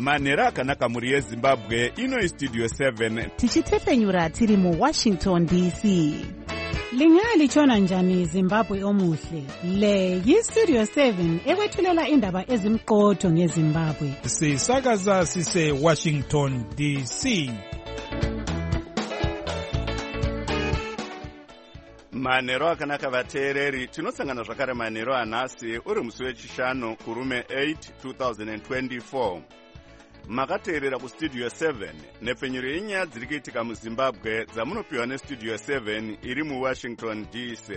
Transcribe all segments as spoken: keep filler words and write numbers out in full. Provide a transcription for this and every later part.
manhero akanaka muri yezimbabwe. Ino istudio seven tichitefenyura tiri mu Washington D C. Lingalitshona njani Zimbabwe omuhle? Le yistudio seven ekwethulela indaba ezimqotho ngeZimbabwe. Sisakaza sise Washington D C. manhero akanaka vateereri, tinosangana zvakare manhero anhasi uri musi wechishanu kurume eight twenty twenty-four. Makateerera kustudio seven nepfenyuro yenyaya dziri kuitika muZimbabwe dzamunopiwa nestudio seven iri muWashington D C.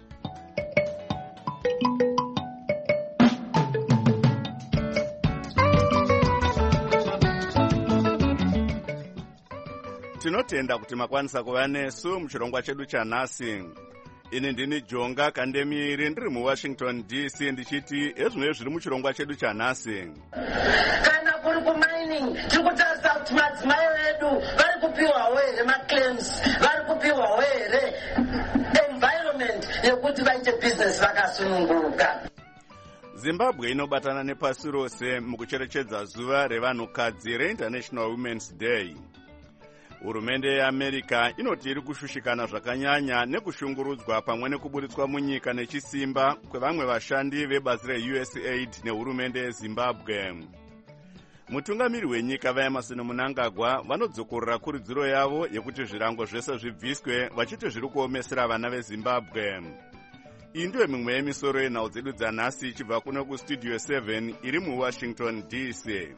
Tinotenda kuti makwanisa kuva nesu muchirongwa chedu chanhasi. Ini ndini Jonga Kandemiri ndiri muWashington D C ndichiti ezvinoi zviri muchirongwa chedu chanhasi. Kana kuri kumining tikutarisa kuti madzimai vedu vari kupiwa here maclaims, vari kupiwa here environment yekuti vaite business vakasununguka. Zimbabwe inobatana nepasi rose mukucherechedza zuva revanhukadzi reInternational Women's Day. Hurumende yeAmerica inoti iri kushushikana zvakanyanya nekushungurudzwa pamwe nekuburitswa munyika nechisimba kwevamwe vashandi vebazi reU S A I D nehurumende yeZimbabwe. Mutungamiri wenyika vaEmerson Mnangagwa vanodzokorera kuridziro yavo yekuti zvirango zvese zvibviswe vachiti zviri kuomesera vana veZimbabwe. Iyi ndiyo mimwe yemisoro yenhau dzedu dzanhasi ichibva kuno kustudio seven iri muWashington D C.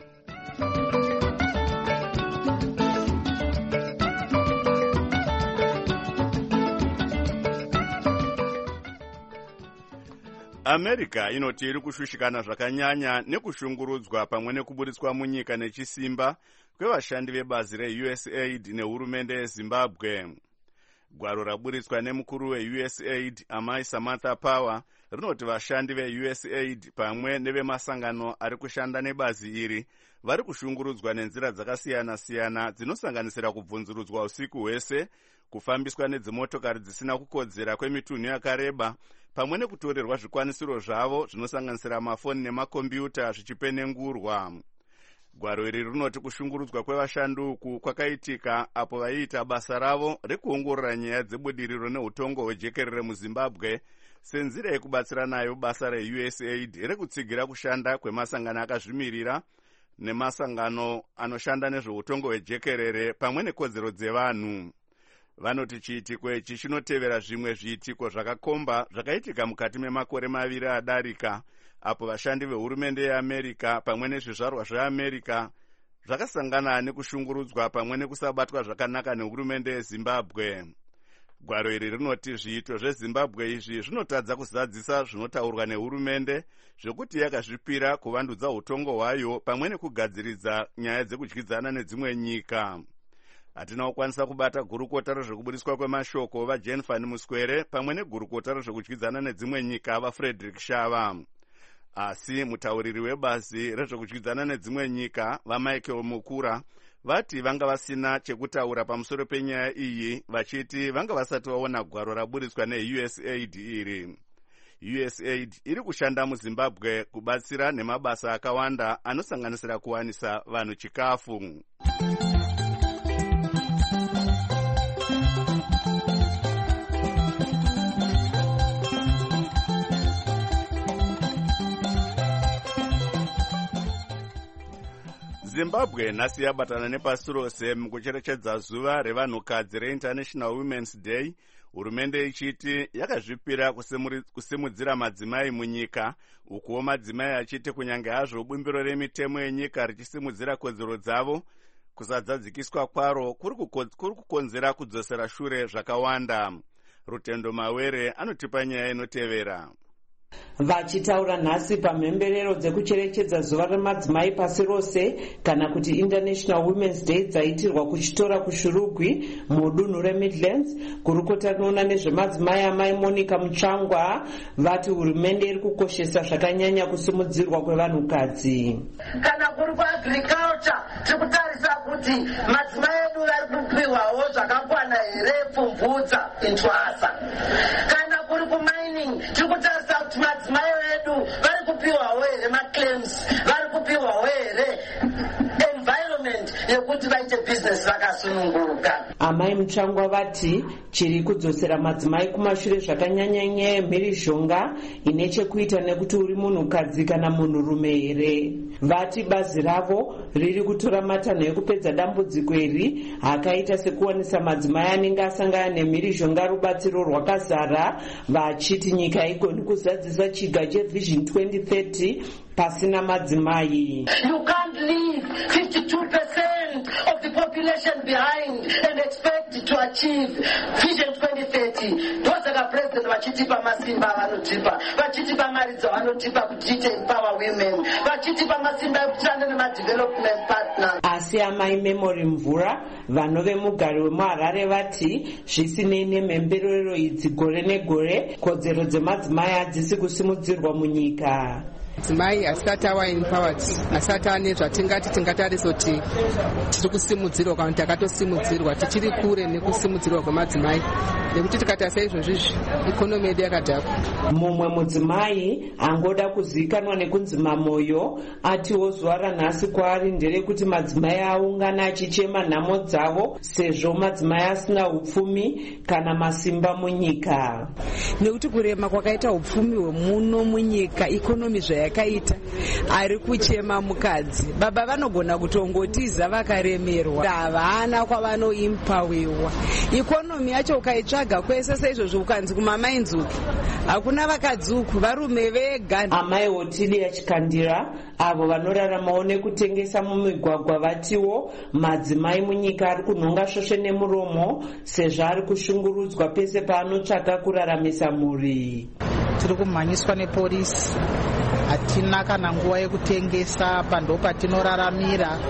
America inoti iri kushushikana zvakanyanya nekushungurudzwa pamwe nekuburitswa munyika nechisimba kwevashandi vebazi reU S A I D nehurumende yeZimbabwe. Gwaro raburitswa nemukuru weU S A I D amai Samantha Power rinoti vashandi veU S A I D pamwe nevemasangano ari kushanda nebazi iri vari kushungurudzwa nenzira dzakasiyana-siyana dzinosanganisira kubvunzurudzwa usiku hwese, kufambiswa nedzimotokari dzisina kukodzera kwemitunhu yakareba, pamwe nekutorerwa zvikwanisiro zvavo zvinosanganisira mafoni nemakombiyuta zvichipenengurwa. Gwaro iri rinoti kushungurudzwa kwevashandi uku kwakaitika apo vaiita basa ravo rekuongorora nyaya dzebudiriro neutongo hwejekerere muZimbabwe senzira yekubatsira nayo basa reU S A I D rekutsigira kushanda kwemasangano akazvimirira nemasangano anoshanda nezveutongo hwejekerere pamwe nekodzero dzevanhu. Vanoti chiitiko ichi chinotevera zvimwe zviitiko zvakakomba zvakaitika mukati memakore maviri adarika apo vashandi vehurumende yeAmerica pamwe nezvizvarwa zveAmerica zvakasangana nekushungurudzwa pamwe nekusabatwa zvakanaka nehurumende yeZimbabwe. Gwaro iri rinoti zviito zveZimbabwe izvi zvinotadza kuzadzisa zvinotaurwa nehurumende zvekuti yakazvipira kuvandudza utongo hwayo pamwe nekugadziridza nyaya dzekudyidzana nedzimwe nyika. Hatina kukwanisa kubata gurukota rezvekuburitswa kwemashoko vaJane Van Muswere pamwe negurukota rezvekudyidzana nedzimwe nyika vaFrederick Shava. Asi mutauriri webazi rezvekudyidzana nedzimwe nyika vaMichael Mukura vati vanga vasina chekutaura pamusoro penyaya iyi vachiti vanga vasati vaona gwaro raburitswa neU S A I D iri. U S A I D iri kushanda muZimbabwe kubatsira nemabasa akawanda anosanganisira kuwanisa vanhu chikafu. Zimbabwe nhasi yabatana nepasi rose mukucherechedza zuva revanhukadzi reInternational Women's Day, hurumende ichiti yakazvipira kusimudzira madzimai munyika, ukuwo madzimai achiti kunyange hazvo bumbiro remitemo yenyika richisimudzira kodzero dzavo, kusadzadzikiswa kwaro kuri kukonzera kudzosera shure zvakawanda. Rutendo Mawere anotipa nyaya inotevera. Vachitaura nhasi pamhemberero dzekucherechedza zuva remadzimai pasi rose kana kuti International Women's Day dzaitirwa kuchitora kushurugwi mudunhu reMidlands, gurukota rinoona nezvemadzimai amai Monica Mutsvangwa vati hurumende iri kukoshesa zvakanyanya kusimudzirwa kwevanhukadzi. Kana kuri kuagriculture tikutarisa kuti madzimai edu vari kupiwawo zvakakwana here pfumvudza intwasa. Kana kuri kumining tikutarisa kuti madzimai edu vari kupiwawo here maclaims, vari kupiwawo here bhizinesi vakasununguka. Amai Mutsvangwa vati chiri kudzosera madzimai kumashure zvakanyanya nyaya yemhirizhonga ine chekuita nekuti uri munhukadzi kana munhurume here. Vati bazi ravo riri kutora matanho ekupedza dambudziko iri akaita sekuwanisa madzimai anenge asangana nemhirizhonga rubatsiro rwakazara, vachiti nyika igoni kuzadzisa chiga chevision twenty thirty pasina madzimai. You can't leave fifty-two percent of the population behind and expect to achieve vision twenty thirty. Ndosaka president vachitipa masimba avanotipa, vachitipa mari dzavanotipa kuti tiite empower women, vachitipa masimba ekushanda nema-development partners. Asi amai Memory Mvura vanove mugari wemuHarare vati zvisinei nemhemberero idzi gore negore kodzero dzemadzimai hadzisi kusimudzirwa munyika. Madzimai asati ava empowered, asati ane zvatingati tingatarisa kuti tiri kusimudzirwa kana kuti takatosimudzirwa, tichiri kure nekusimudzirwa kwemadzimai, nekuti tikatarisa izvozvizvi ikonomi yedu yakadhakwa. Mumwe mudzimai angoda kuzivikanwa nekunzi Mamoyo atiwo zuva ranhasi kwaari nderekuti madzimai aungana achichema nhamo dzavo sezvo madzimai asina upfumi kana masimba munyika. Nekuti kurema kwakaita upfumi hwemuno munyika, ikonomi zvayakaita, ari kuchema mukadzi. Baba vanogona kutongotiza vakaremerwa, havana kwavanoimpawiwa. Ikonomi yacho ukaitsvaga kwese seizvozvo ukanzi kumamai nzuki, hakuna vakadzuku, varume vega. Amai Otilia Chikandira avo vanoraramawo nekutengesa mumigwagwa vatiwo madzimai munyika ari kunhonga svosve nemuromo sezvo ari kushungurudzwa pese paanotsvaka kuraramisa mhuri. Tiri kumhanyiswa nepolisi, hatina kana nguva yekutengesa, pando patinoraramira.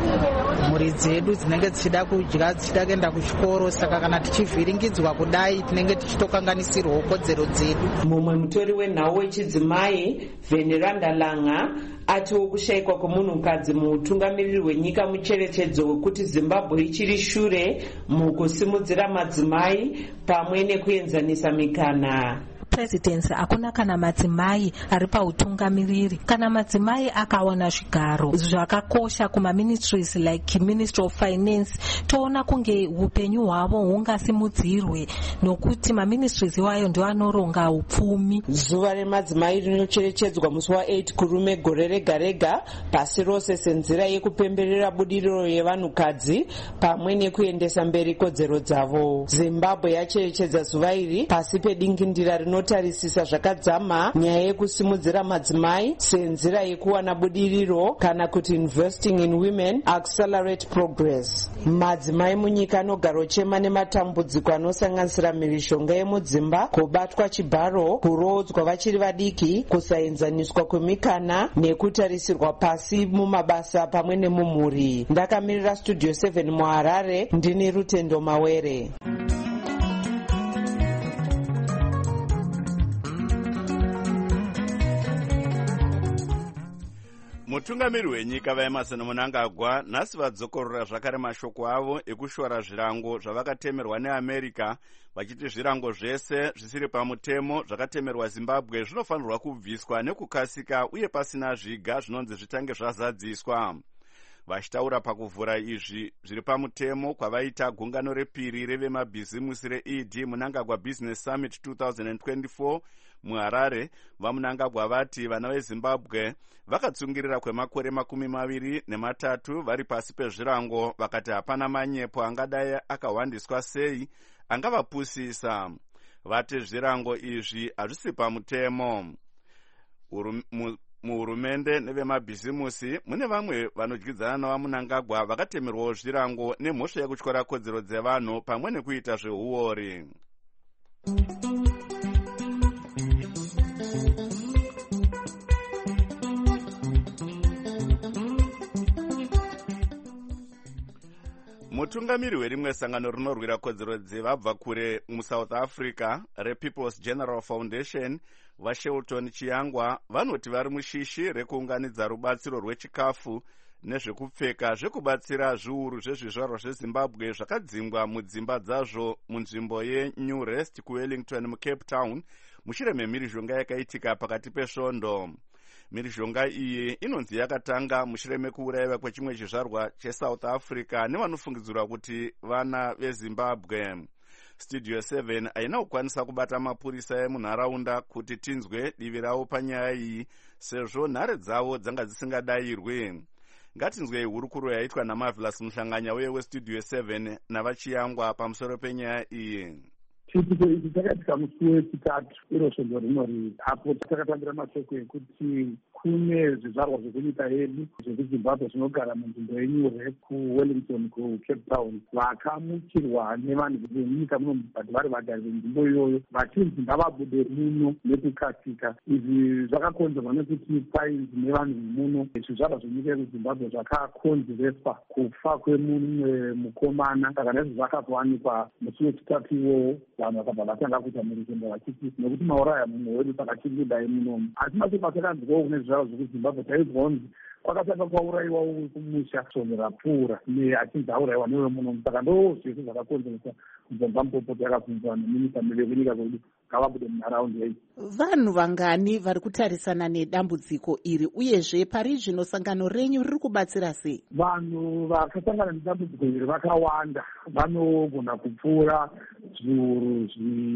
Mhuri dzedu dzinenge dzichida kudya, dzichida kuenda kuchikoro, saka kana tichivhiringidzwa kudai tinenge tichitokanganisirwa kodzero dzedu. Mumwe mutori wenhau wechidzimai Veneranda Langa atiwo kushayikwa kwemunhukadzi muutungamiriri hwenyika mucherechedzo wekuti Zimbabwe ichiri shure mukusimudzira madzimai pamwe nekuenzanisa mikana. Presidency hakuna kana madzimai ari pautungamiriri. Kana madzimai akawana zvigaro zvakakosha kuma ministries like Ministry of Finance, toona kunge upenyu hwavo hungasimudzirwe nokuti ma ministries iwayo ndio anoronga upfumi. Zuva remadzimai rinocherechedzwa musi wa eight kurume gore rega rega pasi rose senzira yekupemberera budiriro yevanhukadzi pamwe nekuendesa mberi kodzero dzavo. Zimbabwe yacherechedza zuva iri pasi pedingindira rino tarisisa zvakadzama nyaya yekusimudzira madzimai senzira yekuwana budiriro kana kuti investing in women accelerate progress. Madzimai munyika anogara chema nematambudziko anosanganisira mhirizhonga yemudzimba, kubatwa chibharo, kurodzwa vachiri vadiki, kusaenzaniswa kwemikana nekutarisirwa pasi mumabasa pamwe nemumhuri. Ndakamirira Studio seven muHarare, ndini Rutendo Mawere. Mutungamiri wenyika vaEmmerson Mnangagwa nhasi vadzokorora zvakare mashoko avo ekushora zvirango zvavakatemerwa neAmerica, vachiti zvirango zvese zvisiri pamutemo zvakatemerwa Zimbabwe zvinofanirwa kubviswa nekukasika uye pasina zviga zvinonzi zvitange zvazadziswa. Vachitaura pakuvhura izvi zviri pamutemo kwavaita gungano repiri revemabhizimusi reE D Mnangagwa Business Summit twenty twenty-four muHarare, vaMnangagwa vati vana veZimbabwe vakatsungirira kwemakore makumi maviri nematatu vari pasi pezvirango, vakati hapana manyepo angadai akawandiswa sei angavapusisa. Vati zvirango izvi hazvisi pamutemo. Muhurumende nevemabhizimusi mune vamwe vanodyidzana navaMnangagwa vakatemerwawo zvirango nemhosva yekutyora kodzero dzevanhu pamwe nekuita zveuori. Mutungamiri werimwe sangano rinorwira kodzero dzevabva kure muSouth Africa rePeople's General Foundation vaShelton Chiyangwa vanoti vari mushishi rekuunganidza rubatsiro rwechikafu nezvekupfeka zvekubatsira zviuru zvezvizvarwa zveZimbabwe zvakadzingwa mudzimba dzazvo munzvimbo yeNew Rest kuWellington muCape Town mushure memhirizhonga yakaitika pakati pesvondo. mhirizhonga iyi inonzi yakatanga mushure mekuurayiwa kwechimwe chizvarwa chesouth africa nevanofungidzirwa kuti vana vezimbabwe. Studio seven haina kukwanisa kubata mapurisa emunharaunda kuti tinzwe divi ravo panyaya iyi sezvo nhare dzavo dzanga dzisingadayirwi. Ngatinzwei hurukuro yaitwa naMarvelous Muhlanganya uye weStudio seven navachiyangwa pamusoro penyaya iyi. Chiitiko ichi chakaitika musi wechitatu iro svondo rinori apo takatambira mashoko ekuti kune zvizvarwa zvekunyika yedu zvekuzimbabwe zvinogara munzvimbo yenyure kuwellington kucape town vakamukirwa nevanhu venyika muno but vari vagari venzvimbo iyoyo vachinzi ngavabude muno nekukasika. Izvi zvakakonzerwa nekuti painzi nevanhu muno zvizvarwa zvenyika yekuzimbabwe zvakakonzereswa kufa kwemumwe mukomana saka nezvo zvakazowanikwa musi wechitatu iwowo vanhu vakabva vatanga kuita muruzendo vachiti nekuti mauraya mumwe wedu saka tirikudai munomu. Asi masepa takanzwawo kune zvizvarwa zvekuzimbabwe taizwa kunzi kwakatanga kwaurayiwa kumusha svondo rapfuura achinzi aurayiwa newe munomu. Saka ndo zvese zvakakonzeresa kubvunza mupopoto yakabvunzwa neminista mivekunyika kwedu ngavabude munharaunda iyi. Vanhu vangani vari kutarisana nedambudziko iri uyezve pari zvino sangano renyu riri kubatsira sei? Vanhu vakasangana nedambudziko iri vakawanda, vanogona kupfuura zviuru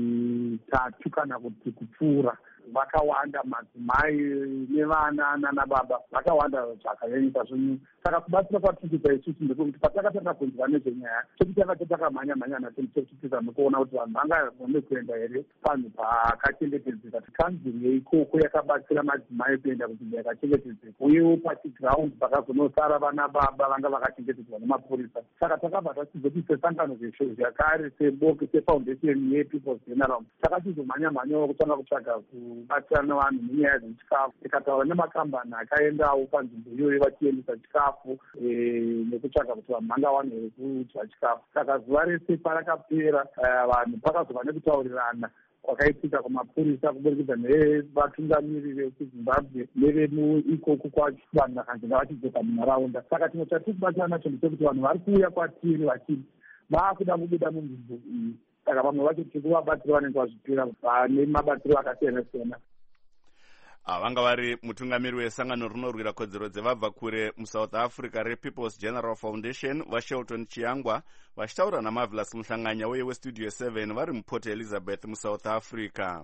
zvitatu kana kuti kupfuura. Vakawanda madzimai nevana nanababa vakawanda zvakanyanyisa zvinhu. Saka kubatsira kwatikuita isusu ndekuti patakatanga kunzwa nezvenyaya chekuti tanga takamhanya mhanya nacho chekutitiza nekuona kuti vanhu vangagone kuenda here panhu pakachengetedzeka. Kanzuri ikoko yakabatsira madzimai kuenda kunzvimbo yakachengetedzeka uyewo pachiground pakazonosara vana baba vanga vakachengetedzwa nemapurisa. Saka takabva tachizwa kuti sesangano zvakare seboke sefoundation yepeoples general takachizomhanya mhanyawo kutanga kutsvaga kubatsirana nevanhu nenyaya dzechikafu. Tikataura nemakambani akaendawo panzvimbo iyoyo vachiendesa chikafu nekutsvaga kuti vanhu vangawane here kudya chikafu. Saka zuva rese parakapera vanhu pakazova nekutaurirana kwakaitika kwamapurisa kuburikidza nevatungamiriri vekuzimbabwe nevemuikoko kwacho vanhu vakanzi ngavachidzoka munharaunda. Saka chimwe chatiri kubatsira nacho ndechekuti vanhu vari kuuya kwatiri vachiti vaakuda kubuda munzvimbo iyi. Saka vamwe vacho tiri kuvabatsira vanenge vazvipira vane mabatsiro akasiyana siyana. Vanga vari mutungamiri wesangano rinorwira kodzero dzevabva kure muSouth Africa rePeoples General Foundation vaShelton Chiyangwa vachitaura naMarvelous Muhlanganya uye weStudio seven vari muPort Elizabeth muSouth Africa.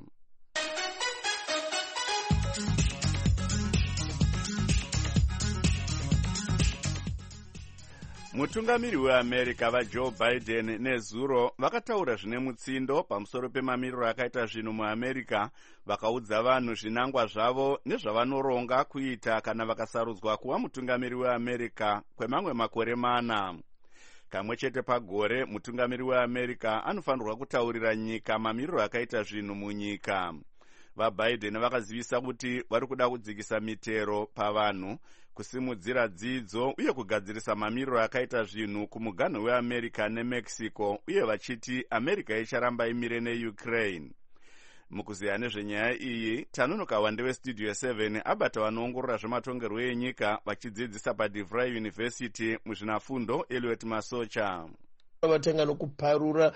Mutungamiri weAmerica vaJoe Biden nezuro vakataura zvine mutsindo pamusoro pemamiriro akaita zvinhu muAmerica, vakaudza vanhu zvinangwa zvavo nezvavanoronga kuita kana vakasarudzwa kuva mutungamiri weAmerica kwemamwe makore mana. Kamwe chete pagore mutungamiri weAmerica anofanirwa kutaurira nyika mamiriro akaita zvinhu munyika. VaBiden vakazivisa kuti vari kuda kudzikisa mitero pavanhu, kusimudzira dzidzo uye kugadzirisa mamiriro akaita zvinhu kumuganhu weAmerica neMexico, uye vachiti America icharamba imire neUkraine. Mukuziya nezvenyaya iyi, Tanunuka Wande weStudio seven abata vanoongorora zvematongerwo enyika vachidzidzisa paDeVry University muzvinafundo Eliot Masocha. Vatanga nokuparura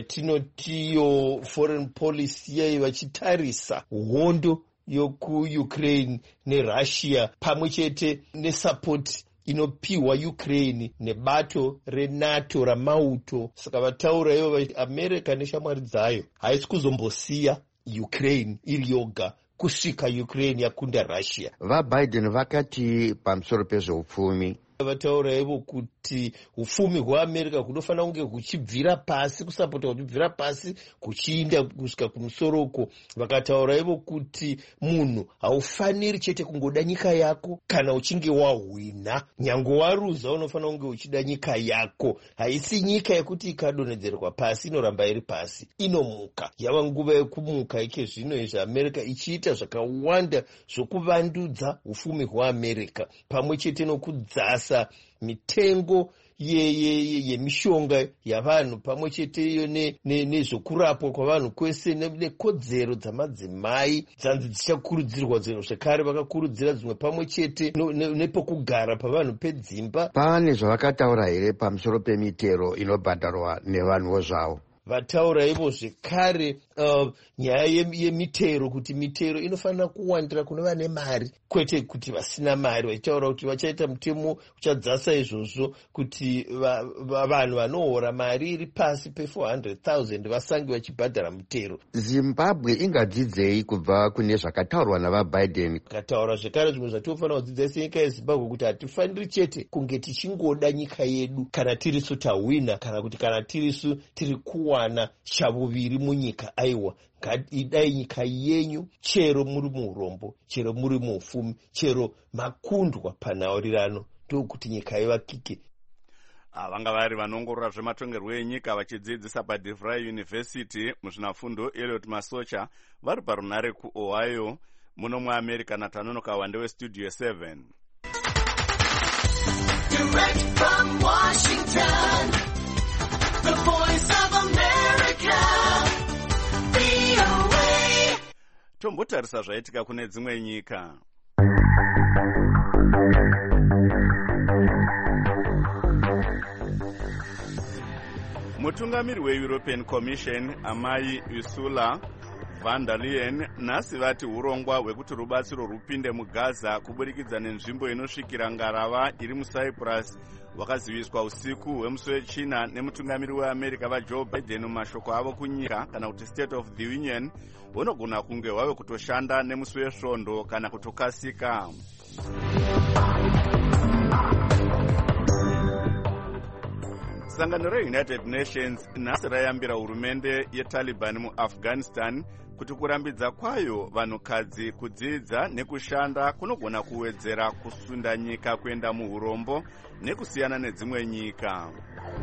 yatinotiyo foreign policy yai vachitarisa hondo yokuUkraine neRussia pamwe chete nesupport inopiwa Ukraine nebato reNATO ramauto. Saka vataura ivo America neshamwari dzayo haisi kuzombosiya Ukraine iri yoga kusvika Ukraine yakunda Russia. VaBiden vakati pamusoro pezveupfumi vataura ivo kuti ufumi hweAmerica kunofanira kunge kuchibvira pasi, kusapota kuchibvira pasi kuchiinda kusvika kumusoroko. Vakataura ivo kuti munhu haufaniri chete kungoda nyika yako kana uchinge wahwina, nyange waruza unofanira kunge uchida nyika yako. Haisi nyika yekuti ikadonhedzerwa pasi inoramba iri pasi, inomuka. Yava nguva yekumuka ike zvino izvi America ichiita zvakawanda zvokuvandudza ufumi hweAmerica pamwe chete nokudzasa mitengo yemishonga ye, ye, ye yavanhu pamwe chete iyo nezvokurapwa ne, kwavanhu kwese nekodzero dzamadzimai dzanzi dzichakurudzirwa zvinhu zvekare vakakurudzira zvimwe pamwe chete nepokugara pavanhu pedzimba. Pane zvavakataura here pamusoro pemitero inobhadharwa nevanhuwo zvavo? Vataura ivo zvekare uh, nyaya yemitero, kuti mitero inofanira kuwandira kune vane mari kwete kuti vasina mari, vachitaura kuti vachaita mutemo uchadzasa izvozvo kuti vanhu vanohora mari iri pasi pe four hundred thousand vasange vachibhadhara mutero. Zimbabwe ingadzidzei kubva kune zvakataurwa navaBiden? Akataura zvekare zvimwe zvatinofanira kudzidza senyika yeZimbabwe kuti hatifaniri chete kunge tichingoda nyika yedu kana tirisu tawina, kana kuti kana tirisu tiri kuwana shavuviri munyika. Aiwa, idai nyika yenyu, chero muri muurombo, chero muri muufumi, chero makundwa panhaurirano, ndokuti nyika yevakike. Vanga vari vanongorora zvematongerwo enyika vachidzidzisa paDeVry University muzvinafundo Elliot Masocha vari parunare kuOhio muno muAmerica. Natanonoka wande weStudio seven. Direct from Washington, the voice of America, V O A. Tombotarisa zvaitika kune dzimwe nyika. Mutungamiri weEuropean Commission amai Ursula von der Leyen nhasi vati urongwa hwekuti rubatsiro rupinde muGaza kuburikidza nenzvimbo inosvikira ngarava iri muCyprus hwakaziviswa usiku hwemusi wechina nemutungamiri weAmerica vaJoe Biden mumashoko avo kunyika kana kuti State of the Union hunogona kunge hwave kutoshanda nemusi wesvondo kana kutokasika. Sangano reUnited Nations nhasi rayambira hurumende yeTaliban muAfghanistan kuti kurambidza kwayo vanhukadzi kudzidza nekushanda kunogona kuwedzera kusunda nyika kuenda muurombo nekusiyana nedzimwe nyika.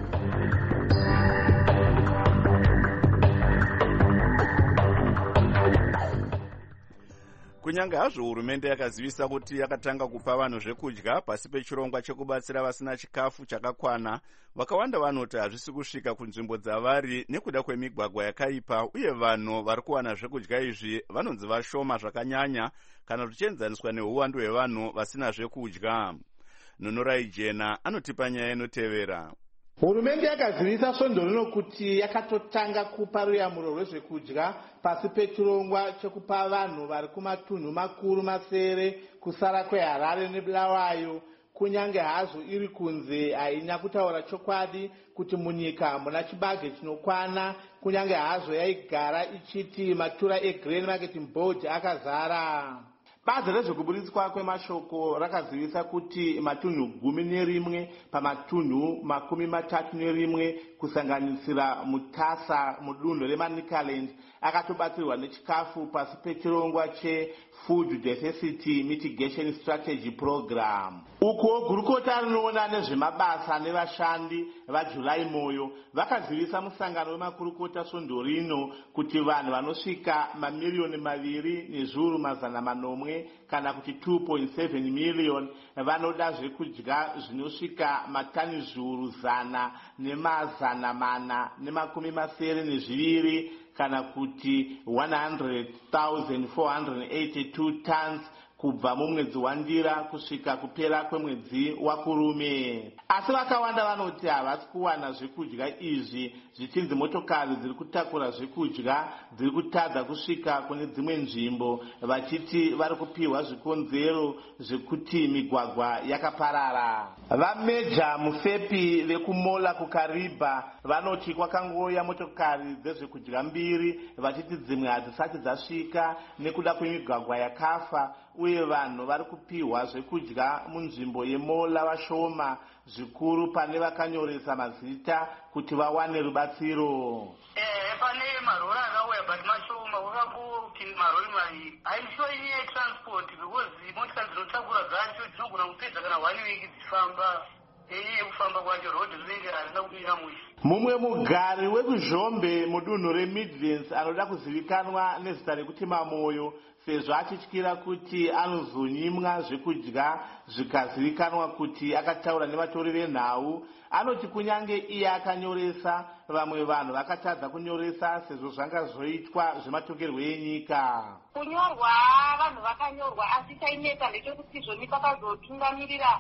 Kunyange hazvo hurumende yakazivisa kuti yakatanga kupa vanhu zvekudya pasi pechirongwa chekubatsira vasina chikafu chakakwana, vakawanda vanoti hazvisi kusvika kunzvimbo dzavari nekuda kwemigwagwa yakaipa, uye vanhu vari kuwana zvekudya izvi vanonzi vashoma zvakanyanya kana zvichienzaniswa neuwandu hwevanhu vasina zvekudya. Nunurai Jena anotipa nyaya inotevera. Hurumende yakazivisa svondo rino kuti yakatotanga kupa ruyamuro rwezvekudya pasi pechirongwa chekupa vanhu vari kumatunhu makuru masere kusara kweHarare neBulawayo, kunyange hazvo iri kunze hainya kutaura chokwadi kuti munyika muna chibage chinokwana, kunyange hazvo yaigara ichiti matura eGrain Marketing Board akazara. Bazi rezvekuburitswa kwemashoko rakazivisa kuti matunhu gumi nerimwe pamatunhu makumi matatu nerimwe kusanganisira Mutasa mudunhu reManicaland akatobatsirwa nechikafu pasi pechirongwa cheFood Diversity Mitigation Strategy Program. Uko gurukota rinoona nezvemabasa nevashandi vaJulai Moyo vakazivisa musangano wemakurukota svondo rino kuti vanhu vanosvika mamiliyoni maviri nezviuru mazana manomwe kana kuti two point seven million vanoda zvekudya zvinosvika matani zviuru zana nemazana mana nemakumi masere nezviviri kana kuti one hundred thousand four hundred eighty-two tons kubva mumwedzi wandira kusvika kupera kwemwedzi wakurume. Asi vakawanda vanoti havasi kuwana zvekudya izvi, zvichinzi motokari dziri kutakura zvekudya dziri kutadza kusvika kune dzimwe nzvimbo, vachiti vari kupiwa zvikonzero zvekuti migwagwa yakaparara. Vameja Mufepi vekumola kuKariba vanoti kwakangoya motokari dzezvekudya mbiri, vachiti dzimwe hadzisati dzasvika nekuda kwemigwagwa yakafa, uye vanhu vari kupiwa zvekudya munzvimbo yemola vashoma, zvikuru pane vakanyoresa mazita kuti vawane rubatsiro. Eh, pane marori akauya but mashoma wakangokuti marori maviri. Haisho iye transport because motikari dzinotakura dzacho dzinogona kupedza kana one week dzifamba. Eh, kufamba kwacho road rinenge harina kupinda mushi. Mumwe mugari wekuzhombe mudunhu reMidlands anoda kuzivikanwa nezita rekuti Mamoyo sezvo achityira kuti anozonyimwa zvekudya zvikazivikanwa kuti akataura nevatori venhau. Anoti kunyange iye akanyoresa, vamwe vanhu vakatadza kunyoresa sezvo zvanga zvoitwa zvematongerwo enyika. Kunyorwa vanhu vakanyorwa, asi chainetsa ndechekuti zvoni pakazotungamirira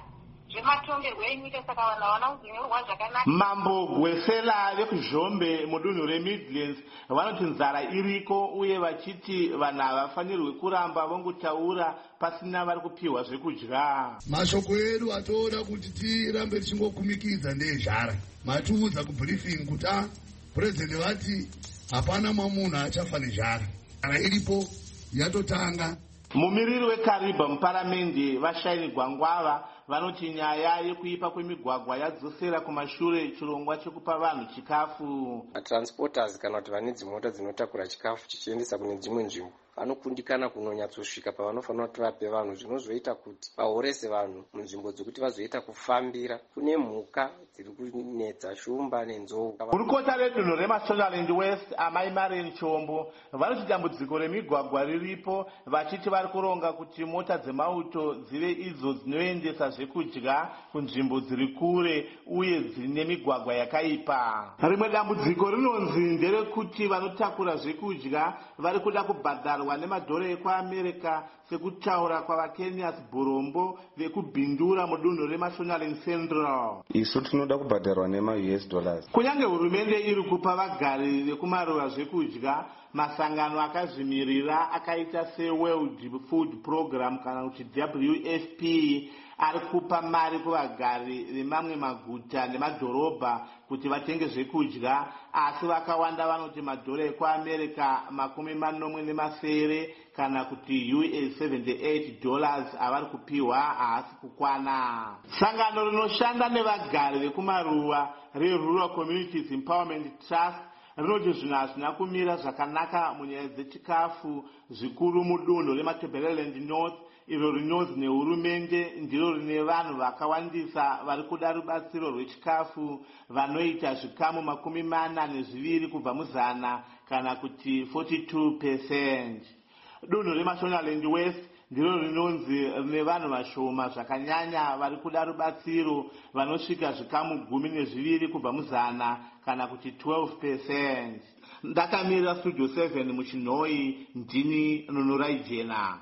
zvematongerwo enyika, saka vanhu havana kuzonyorwa zvakanaka. Mambo Gwesela vekuzhombe mudunhu reMidlands vanoti nzara iriko uye vachiti vanhu havafanirwi kuramba vongotaura pasina vari kupiwa zvekudya. Mashoko edu atoda kuti tirambe tichingokumikidza ndezvara. Matiudza kubriefing kuti a president vati hapana mwamunhu achafa nezvara. Zvara iripo yatotanga. Mumiriri weKariba muparamende vaShaini Gwangwava vanoti nyaya yekuipa kwemigwagwa yadzosera kumashure chirongwa chekupa vanhu chikafu. Matransporters kana kuti vane dzimota dzinotakura chikafu chichiendesa kune dzimwe nzvimbo vanokundikana kunonyatsosvika pavanofanira kuti vape vanhu, zvinozoita kuti vahorese vanhu munzvimbo dzekuti vazoita kufambira. Kune mhuka dziri kunetsa, shumba nenzou. Gurukota redunhu reMashonaland West amai Maren Chombo vanoti dambudziko remigwagwa riripo, vachiti vari kuronga kuti mota dzemauto dzive idzo dzinoendesa zvekudya kunzvimbo dziri kure uye dzine migwagwa yakaipa. Rimwe dambudziko rinonzi nderekuti vanotakura zvekudya vari kuda kubhadharwa nemadhora ekuAmerica sekutaura kwavaKenias Burombo vekubhindura mudunhu reMashonaland Central. Isu tinoda kubhadharwa nema-U S dollars. Kunyange hurumende iri kupa vagari vekumaruva zvekudya, masangano akazvimirira akaita seWorld Food Program kana kuti W F P ari kupa mari kuvagari vemamwe maguta nemadhorobha kuti vatenge zvekudya, asi vakawanda vanoti madhora ekuAmerica makumi manomwe nemasere kana kuti U S seventy-eight dollars avari kupiwa haasi kukwana. Sangano rinoshanda nevagari vekumaruwa reRural Communities Empowerment Trust rinoti zvinhu hazvina kumira zvakanaka munyaya dzechikafu zvikuru mudunhu reMatabeleland North, iro rinonzi nehurumende ndiro rine vanhu vakawandisa vari kuda rubatsiro rwechikafu vanoita zvikamu makumi mana nezviviri kubva muzana kana kuti forty-two percent. Dunhu reMashonaland West ndiro rinonzi rine vanhu vashoma zvakanyanya vari kuda rubatsiro vanosvika zvikamu gumi nezviviri kubva muzana kana kuti twelve percent. Ndakamirira Studio seven muchinhoi, ndini Nunurai Jena.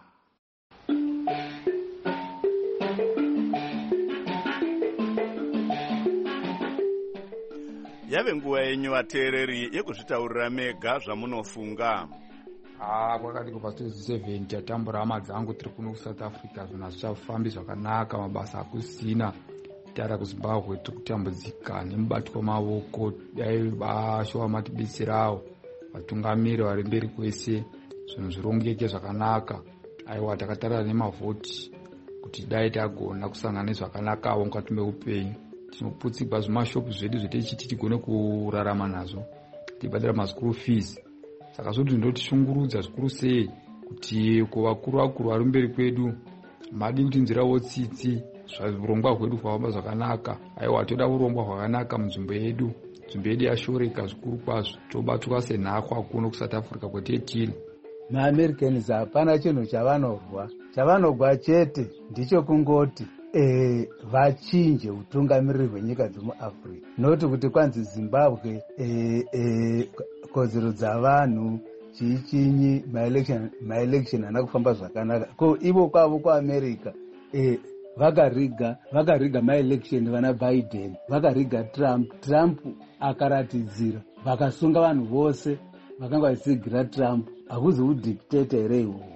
Yave nguva yenyu vateereri yekuzvitaurira mega zvamunofunga. Ah, kwakati kubva Studio seven tatambura hama dzangu tiri kuno kuSouth Africa, zvinhu hazvichafambi zvakanaka, mabasa hakusina. Tara kuZimbabwe tiri kutambudzika nemubatwa wamaoko, dai vashowa matibetserawo, vatungamiri vari mberi kwese, zvinhu zvirongeke zvakanaka. Aiwa takatarira nemavhoti kuti dai tagona kusangana zvakanakawo mukati meupenyu. Tinoputsigwa zvimashopu zvedu zvetichiti tigone kurarama nazvo, tibhadhara maschool fees. Saka zvoti ndotishungurudza zvikuru sei kuti kuvakuru vakuru vari mberi kwedu madi kuti nzirawo tsitsi zvirongwa hwedu hwafamba zvakanaka. Aiwa toda urongwa hwakanaka munzvimbo yedu, nzvimbo yedu yashoreka zvikuru kwazvo, tobatwa senhakwa kuno kuSouth Africa kwetetiri. MaAmericans hapana chinhu chavanogwa, chavanogwa chete ndicho kungoti e, vachinje utungamiriri hwenyika dzemuAfrica, noti kuti kwanzi Zimbabwe e, e, kodzero dzavanhu chichinyi maelection maelection hana kufamba zvakanaka. Ko ivo kwavo kuAmerica e, vakariga vakariga maelection vana Biden, vakariga Trump. Trump akaratidzira vakasunga vanhu vose vakanga vachitsigira Trump. Hakuzi udictator here ihwohwo.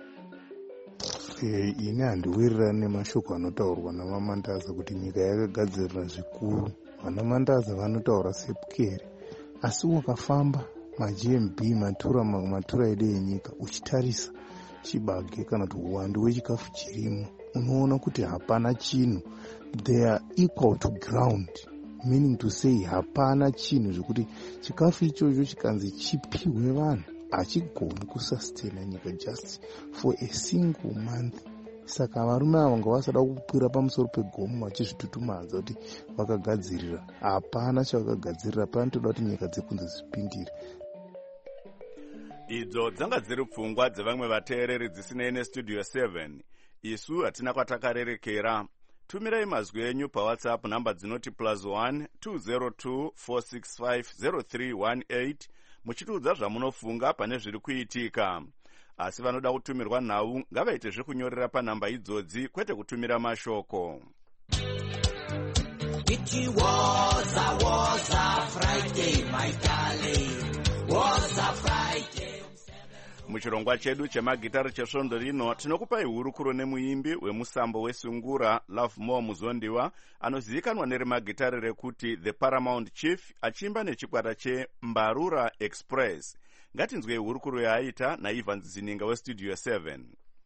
E, ine handiwirirani nemashoko anotaurwa navaMandaza kuti nyika yakagadzirira zvikuru. Vana Mandaza vanotaura sepukere, asi wakafamba ma-G M B matura matura edu enyika uchitarisa chibage kana kuti uwandu hwechikafu chirimo, unoona kuti hapana chinhu. They are equal to ground, meaning to say hapana chinhu zvekuti chikafu ichocho chikanzi chipiwe vanhu hachigoni kusustain nyika just for a single month. Saka varume ava vanga vasada kukwira pamusoro pegomo vachizvitutumadza kuti vakagadzirira. Hapana chavakagadzirira, panotoda kuti nyika dzekunze dzipindire. Idzo dzanga dziri pfungwa dzevamwe vateereri dzisinei neStudio seven. Isu hatina kwatakarerekera. Tumirai mazwi enyu paWhatsApp namba dzinoti plus one two zero two four six five zero three one eight muchitiudza zvamunofunga pane zviri kuitika. Asi vanoda kutumirwa nhau ngavaite zvekunyorera panhamba idzodzi kwete kutumira mashoko. It was a, was a Friday, my darling, was a Friday. Muchirongwa chedu chemagitari chesvondo rino tinokupai hurukuro nemuimbi wemusambo wesungura Love More Muzondiwa anozivikanwa nerimagitari rekuti The Paramount Chief achiimba nechikwata cheMbarura Express. Ngatinzwei hurukuro yaaita naIvan Zininga westudio seven.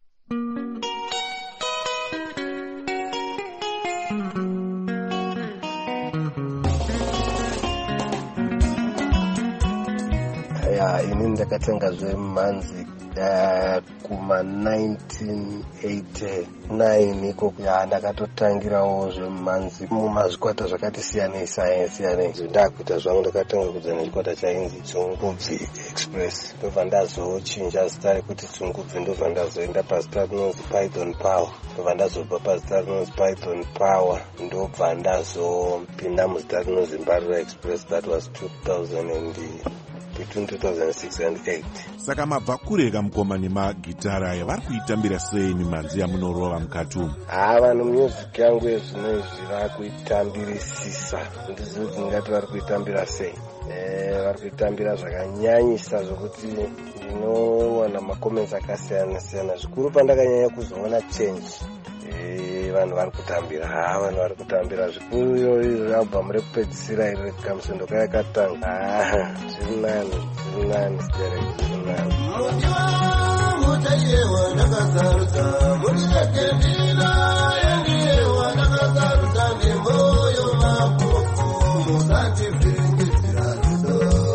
Ya ini ndakatenga zvemhanzi uh, kuma nineteen eighty-nine iko ya ndakatotangirawo zvemhanzi mumazvikwata zvakati siyanei siyanei ndakuita zvangu ndakatenga kudza nechikwata chainzi Tsungubvi Express ndobva ndazochinja zita rekuti Tsungubvi ndobva ndazoenda pazita rinonzi Python Power ndobva ndazobva pazita rinonzi Python Power ndobva ndazopinda muzita rinonzi Mbarura Express. That was two thousand and between two thousand six and eight. Saka mabva kureka mukoma nemagitara aya vari kuitambira sei mimhanzi yamunorova mukati umu? Ah, vanhu music yangu yezvinezvi vari kuitambirisisa, ndizvo ndingati vari kuitambira sei. Eh, vari kuitambira zvakanyanyisa zvokuti ndinowana macomments akasiyana siyana. Zvikuru pandakanyanya kuzoona change. Eh, vanhu vari kutambira, ha vanhu vari kutambira zvikuru. Iyo album rekupedzisira iri kamusondo kaya katanga. Ah, zviri nani, zviri nani, zviri nani. Mutayewa ndakazarudza, mutirekendina yendiyewa ndakazarudza nemoyo mapofu, muzandivhingizira rudo.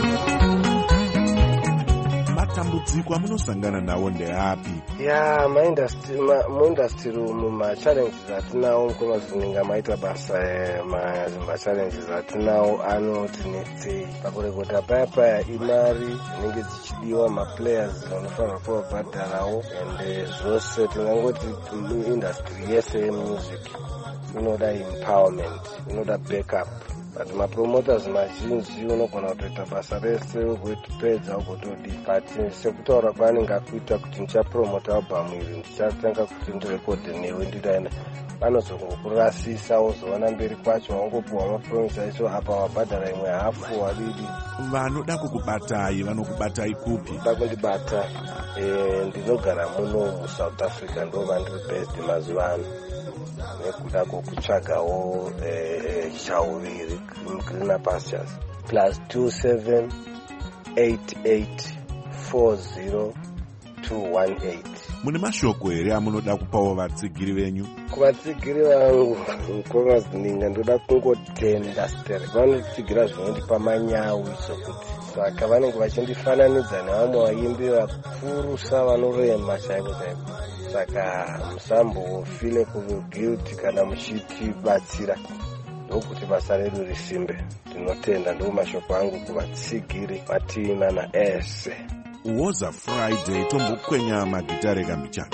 Matambudziko amunosangana nawo ndeapi? Ya maindustry muindustry mumachallenges atinawo mukoma Zininga maita basa machallenges atinawo anotinetsei pakurekota paya paya imari dzinenge dzichidiwa maplayers vanofanira kuvabhadharawo ende zvose tingangoti industry yese yemusic inoda empowerment, inoda backup. But mapromoters mazhinji unogona kutoita basa rese ugoitipedza ugotodi, but sekutaura kwaanenge akuita kuti ndichapromota album iri ndichatanga kuti ndirekodhe newe ndidaina vanozongokurasisa wozoona mberi kwacho wangopuwa mapromisa iso apa wabhadhara imwe hafu wadidi. Vanoda kukubatai vanokubatai kupi? Da kundibata eh, ndinogara muno muSouth Africa ndo vandiri based mazuva ano nekuda kwokutsvagawo chauviri greener pastures plus two seven eight eight four zero two one eight. Mune mashoko here amunoda kupawo vatsigiri venyu? Kuvatsigiri vangu mukoma Zininga ndoda kungotenda stere vanotsigira zvinondipa manyawi zvokuti saka vanenge vachindifananidza nevamwe vaimbi vakurusa vanorema chaiko chaiko. Saka musambofile kuguilty kana muchitibatsira ndokuti basa redu risimbe. Ndinotenda ndo mashoko angu kuvatsigiri vatinana ese. Woza Friday tombokwenya magitare kambichana.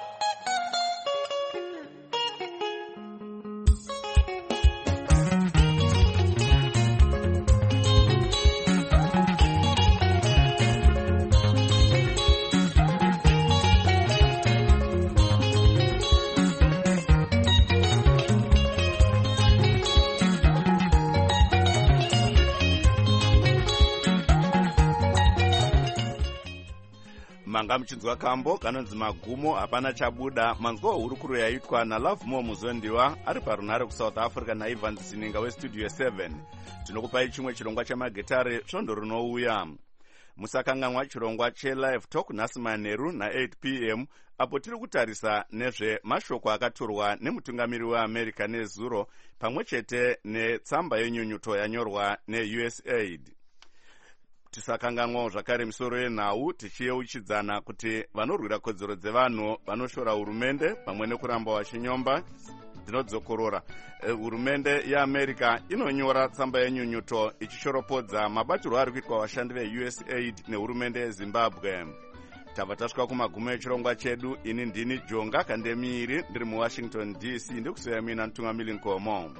Manga mchinzwa kambo kanonzi magumo hapana chabuda manzwa hurukuro yaitwa na Love More Muzondiwa ari parunhare kuSouth Africa naIvan Zininga westudio seven. Tinokupai chimwe chirongwa chamagitare svondo rinouya. Musakanganwa chirongwa cheLive Talk nhasi manheru na eight p m apo tiri kutarisa nezve mashoko akatorwa nemutungamiri weAmerica nezuro pamwe chete netsamba yenyunyuto yanyorwa neU S A I D. Tisakanganwa zvakare misoro yenhau tichiyeuchidzana kuti vanorwira kodzero dzevanhu vanoshora hurumende pamwe nekuramba wachinyomba dzinodzokorora. Hurumende yeAmerica inonyora tsamba yenyunyuto ichishoropodza mabatirwo ari kuitwa vashandi veU S A I D nehurumende yeZimbabwe. Tabva tasvika kumagumo echirongwa chedu. Ini ndini Jonga Kandemiiri ndiri muWashington D C ndikusiya mina Ntungamiri Nkomo.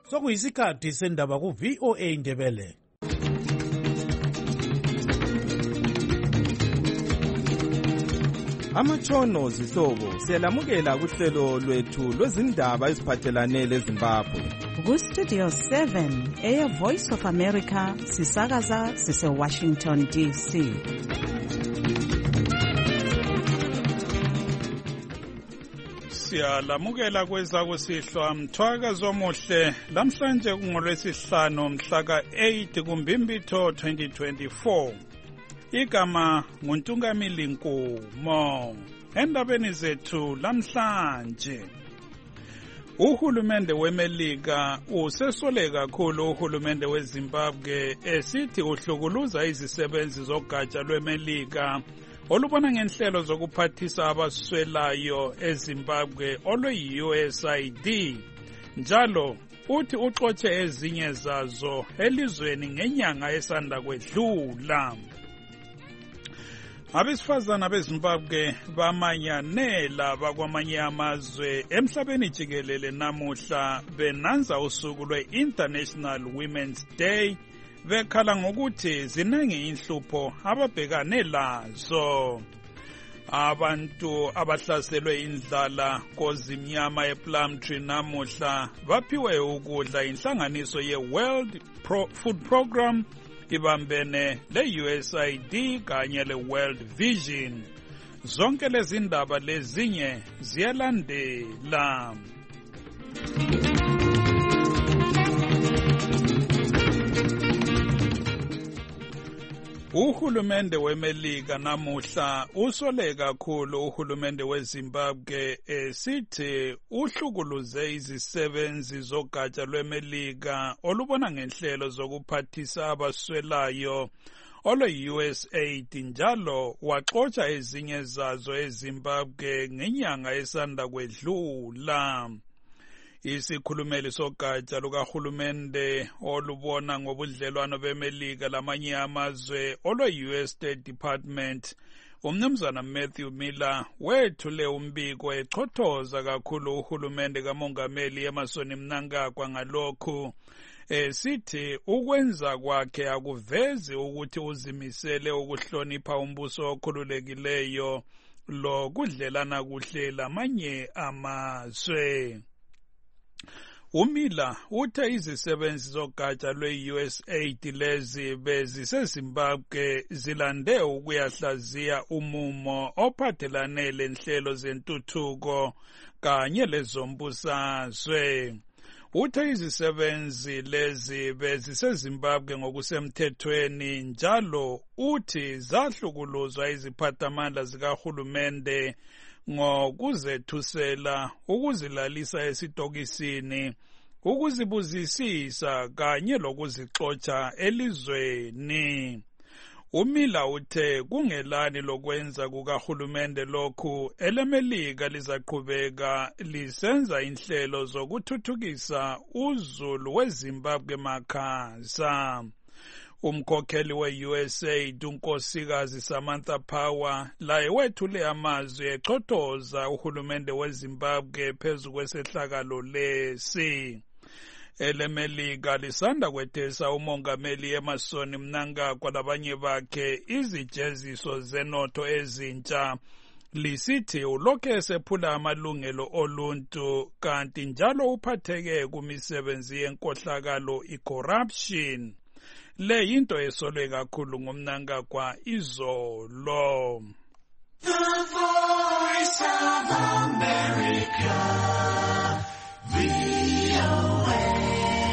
sokuyisikhathi sendaba ku-V O A Ndebele. Amatshono zihlobo siyalamukela kuhlelo lwethu lwezindaba eziphathelane leZimbabwe. Ku-Studio seven eya Voice of America sisakaza sise-Washington D C. Siyalamukela kweza kusihlwa mthwakazi omuhle lamhlanje kungolwesihlanu mhla ka-eight kuMbimbitho twenty twenty-four. Igama nguNtungamili Nkumo. Endabeni zethu lamhlanje, uhulumende weMelika usesole kakhulu uhulumende weZimbabwe esithi uhlukuluza izisebenzi zogatsha lweMelika olubona ngenhlelo zokuphathisa abaswelayo eZimbabwe olwe-U S A I D, njalo uthi uxotshe ezinye zazo elizweni ngenyanga esanda kwedlula. Abesifazana beZimbabwe bamanyanela bakwamanye amazwe emhlabeni jikelele namuhla benanza usuku lwe-International Women's Day bekhala ngokuthi ziningi inhlupho ababhekane lazo. Abantu abahlaselwe indlala kozimnyama ePlumtree namuhla baphiwe ukudla inhlanganiso ye-World Pro Food Program ibambene le-U S A I D kanye le-World Vision. Zonke lezi ndaba lezinye ziyalandela. Uhulumende weMelika namuhla usole kakhulu uhulumende weZimbabwe esithi uhlukuluze izisebenzi zogatsha lweMelika olubona ngenhlelo zokuphathisa abaswelayo olwe-U S A I D njalo waxotsha ezinye zazo eZimbabwe ngenyanga esanda kwedlula. Isikhulumeli sogatsha lukahulumende olubona ngobudlelwano beMelika lamanye amazwe olwe-U S State Department, umnumzana Matthew Miller, wethule umbiko echothoza kakhulu uhulumende kamongameli Emmerson Mnangagwa ngalokhu esithi ukwenza kwakhe akuvezi ukuthi uzimisele ukuhlonipha umbuso okhululekileyo lo kudlelana kuhle lamanye amazwe. uMiller uthe izisebenzi zogatsha lwe-U S A I D lezi beziseZimbabwe zilande ukuyahlaziya umumo ophathelane lenhlelo zentuthuko kanye lezombusazwe. Uthe izisebenzi lezi beziseZimbabwe ngokusemthethweni njalo uthi zahlukuluzwa iziphathamandla zikahulumende ngokuzethusela, ukuzilalisa esitokisini, ukuzibuzisisa kanye lokuzixotsha elizweni. uMiller uthe kungelani lokwenza kukahulumende lokhu eleMelika lizaqhubeka lisenza inhlelo zokuthuthukisa uzulu weZimbabwe makhasa. Umkhokheli we-U S A I D unkosikazi Samantha Power laye wethule amazwi echothoza uhulumende weZimbabwe phezu kwesehlakalo lesi. eleMelika lisanda kwethesa umongameli Emmerson Mnangagwa labanye bakhe izijeziso zenotho ezintsha lisithi ulokhu esephula amalungelo oluntu kanti njalo uphatheke kumisebenzi yenkohlakalo i-corruption. Le yinto esolwe kakhulu ngumnangagwa izolo. The Voice of America, V O A.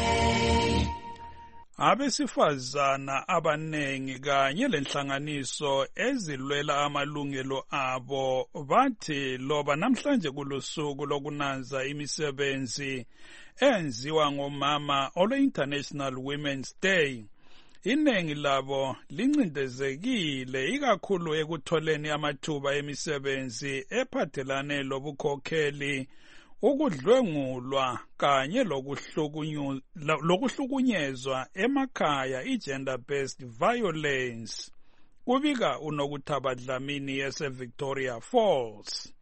Abesifazana abanengi kanye lenhlanganiso ezilwela amalungelo abo bathi loba namhlanje kulusuku lokunanza imisebenzi enziwa ngomama olwe-International Women's Day, iningi labo lincindezekile ikakhulu ekutholeni amathuba emisebenzi ephathelane lobukhokheli, ukudlwengulwa kanye lokuhlukunyezwa emakhaya, i-gender based violence. Kubika uNokuthaba Dlamini yase Victoria Falls.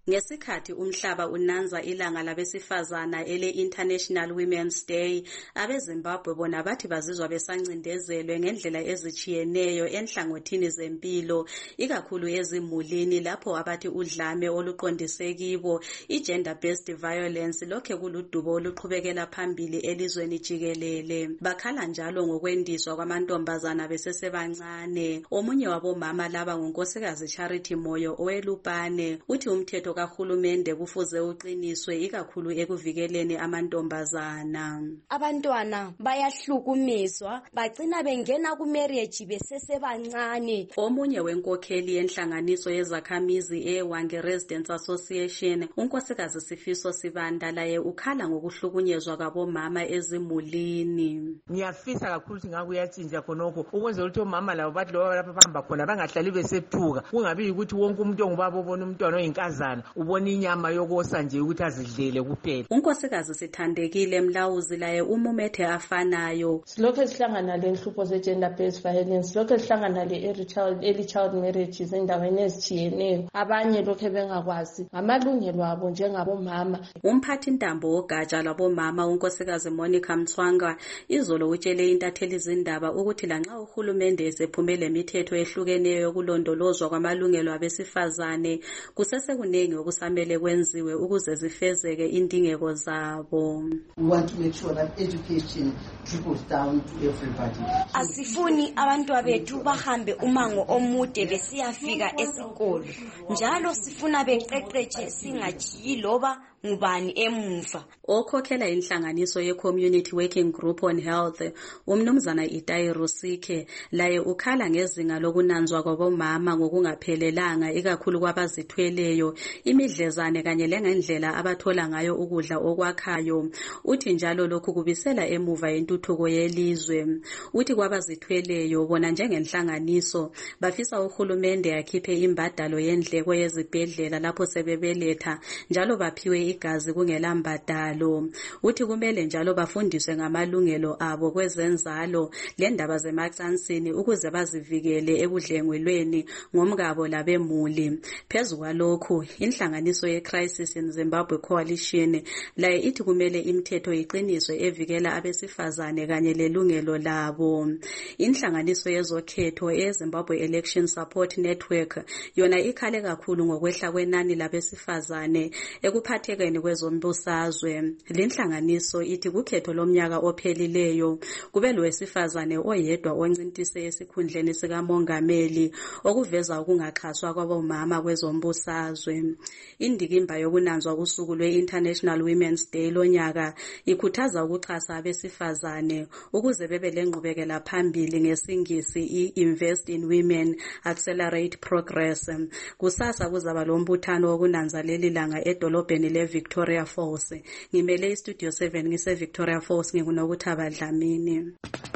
Ngesikhathi umhlaba unanza ilanga labesifazana ele International Women's Day, abeZimbabwe bona bathi bazizwa besancindezelwe ngendlela ezichiyeneyo enhlangothini zempilo, ikakhulu ezimulini lapho abathi udlame oluqondise kibo, i-gender based violence lokhe kuludubo oluqhubekela phambili elizweni jikelele. Bakhala njalo ngokwendiswa kwamantombazana besesebancane. Omunye wabomama laba ngunkosikazi Charity Moyo owelupane uthi umthetho kahulumende kufuze uqiniswe ikakhulu ekuvikeleni amantombazana. Abantwana bayahlukumezwa, bagcina bengena ku marriage besesebancane. Omunye wenkokheli yenhlanganiso yezakhamizi eWange Residents Association, unkosikazi Sifiso Sibanda, laye ukhala ngokuhlukunyezwa kwabomama ezimulini. Ngiyafisa kakhulu ukuthi ngaku yatshintsha khonokho ukwenzela ukuthi omama labo bathi loba lapha bahamba khona bangahlali besethuka, kungabi ukuthi wonke umuntu ongubaba ubona umntwana oyinkazana ubona inyama yokosa nje ukuthi azidlele kuphela. Unkosikazi Sithandekile Mlawuzi laye umumethe afanayo. Silokho sihlangana le nhlupho ze gender based violence, silokho sihlangana le early child early child marriages endaweni ezichiyeneyo, abanye lokho bengakwazi amalungelo abo njengabomama. Umphathi ntambo wogatsha labomama unkosikazi Monica Mtswanga izolo utshele intatheli izindaba ukuthi lanxa uhulumende esephumele imithetho ehlukeneyo yokulondolozwa kwamalungelo abesifazane, kusese kunengi okusamele kwenziwe ukuze zifezeke indingeko zabo. We want to make sure that education trickles down to everybody. Asifuni abantwana bethu bahambe umango omude besiyafika esikolo. Njalo sifuna beqeqetshe singajiyi loba ngubani emuva. Okhokhela inhlanganiso ye-Community Working Group on Health, umnumzana Itai Rusike, laye ukhala ngezinga lokunanzwa kwabomama ngokungaphelelanga ikakhulu kwabazithweleyo, imidlezane kanye lengendlela abathola ngayo ukudla okwakhayo. Uthi njalo lokhu kubisela emuva intuthuko yelizwe. Uthi kwabazithweleyo bona njengenhlanganiso bafisa uhulumende yakhiphe imbadalo yendleko yezibhedlela lapho sebebeletha, njalo baphiwe igazi kungela mbadalo. Uthi kumele njalo bafundiswe ngamalungelo abo kwezenzalo lendaba zemacansini ukuze bazivikele ebudlengwelweni ngomkabo labemuli. Phezu kwalokhu, inhlanganiso ye-Crisis in Zimbabwe Coalition laye ithi kumele imithetho iqiniswe evikela abesifazane kanye lelungelo labo. Inhlanganiso yezokhetho eZimbabwe Election Support Network yona ikhale kakhulu ngokwehla kwenani labesifazane ekuphathekeni kwezombusazwe. Lenhlanganiso ithi kukhetho lomnyaka ophelileyo kube lowesifazane oyedwa oncintise esikhundleni sikamongameli, okuveza ukungaxhaswa kwabomama kwezombusazwe. Indikimba yokunanzwa usuku lwe-International Women's Day lonyaka ikhuthaza ukuxhasa abesifazane ukuze bebe lenqubekela phambili ngesingisi i-Invest in Women Accelerate Progress. Kusasa kuzaba lombuthano wokunanza leli langa edolobheni le-Victoria Falls. Ngimele iStudio seven ngise-Victoria Falls, ngikunokuthaba Dlamini.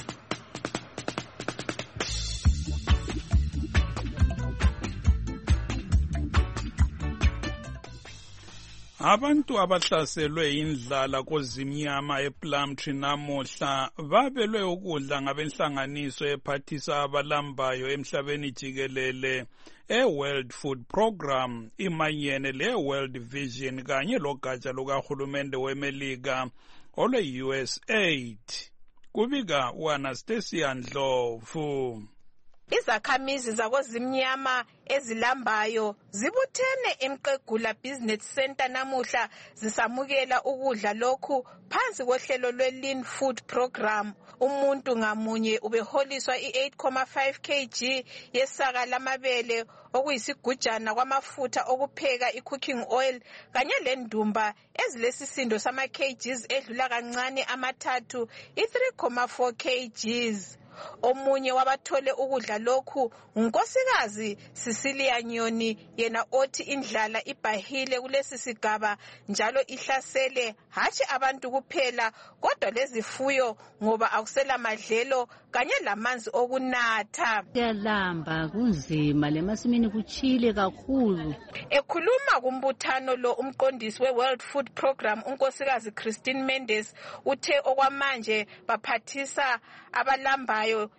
Abantu abahlaselwe indlala kozimnyama ePlumtree namuhla babelwe ukudla ngabenhlanganiso ephathisa abalambayo emhlabeni jikelele e-World Food Program, imanyene le-World Vision kanye logatsha lukahulumende weMelika olwe-U S aid. Kubika u-Anastasia Ndlovu. Izakhamizi zakozimnyama ezilambayo zibuthene eMqegula Business Center namuhla zisamukela ukudla lokhu phansi kohlelo lwe-Lean Food Program. Umuntu ngamunye ubeholiswa i-eight point five kilograms yesaka lamabele okuyisigujana kwamafutha okupheka i-cooking oil kanye lendumba ezilesisindo sama-kgs edlula kancane amathathu i-three point four kilograms. Omunye wabathole ukudla lokhu unkosikazi Cecilia Nyoni, yena othi indlala ibahile kulesi sigaba njalo ihlasele hatshi abantu kuphela kodwa lezifuyo ngoba akusela madlelo kanye lamanzi okunatha. Kuyalamba kunzima lemasimini kuchile kakhulu. Ekhuluma kumbuthano lo umqondisi we-World Food Program unkosikazi Christine Mendes uthe okwamanje baphathisa abalambayo